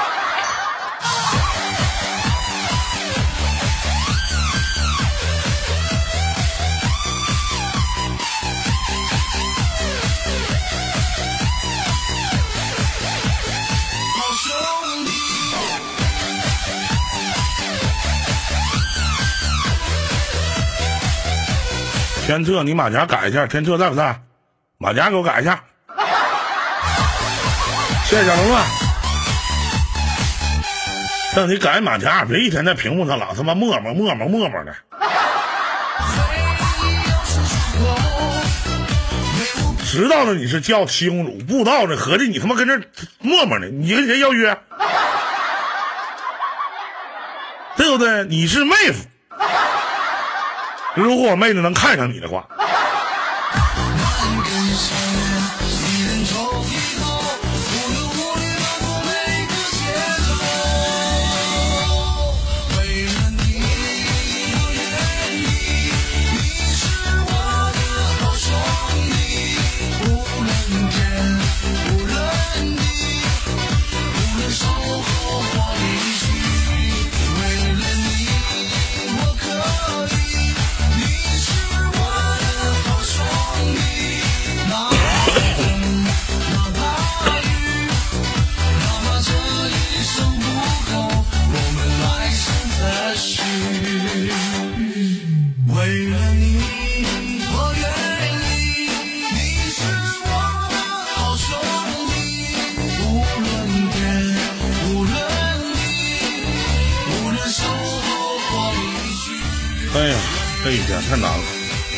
天策，你马甲改一下。天策在不在？马甲给我改一下。谢谢小龙啊。让你改马甲，别一天在屏幕上老他妈磨磨的。知道了你是叫七公主，不知道的合计你他妈跟这磨磨呢，你跟谁要约？对不对？你是妹夫。如果我妹子能看上你的话，哎呀，这一天太难了。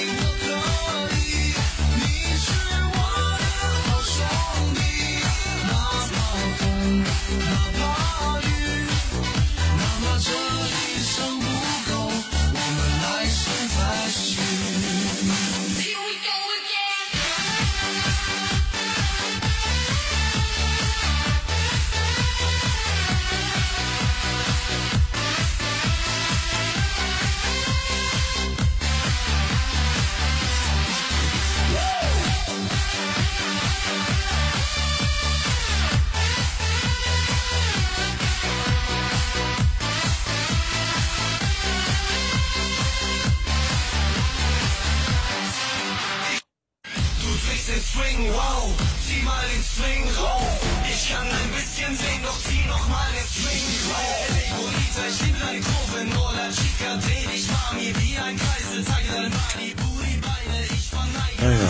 哎呀，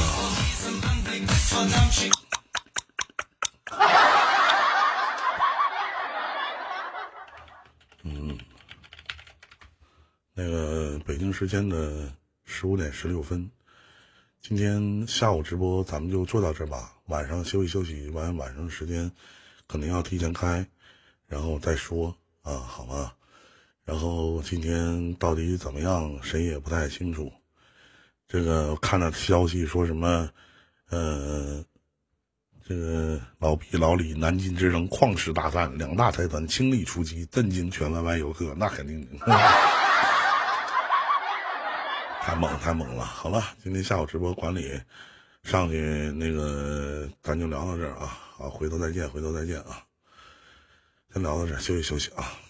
那个北京时间的15点16分，今天下午直播咱们就做到这儿吧。晚上休息休息，晚上的时间可能要提前开，然后再说啊，好吗？然后今天到底怎么样，谁也不太清楚。这个看了消息说什么，这个老毕老李南京之争旷世大战，2大财团倾力出击，震惊全湾游客，那肯定的。太猛了。好了，今天下午直播管理上去，那个咱就聊到这儿啊。好，回头再见啊。先聊到这儿，休息休息啊。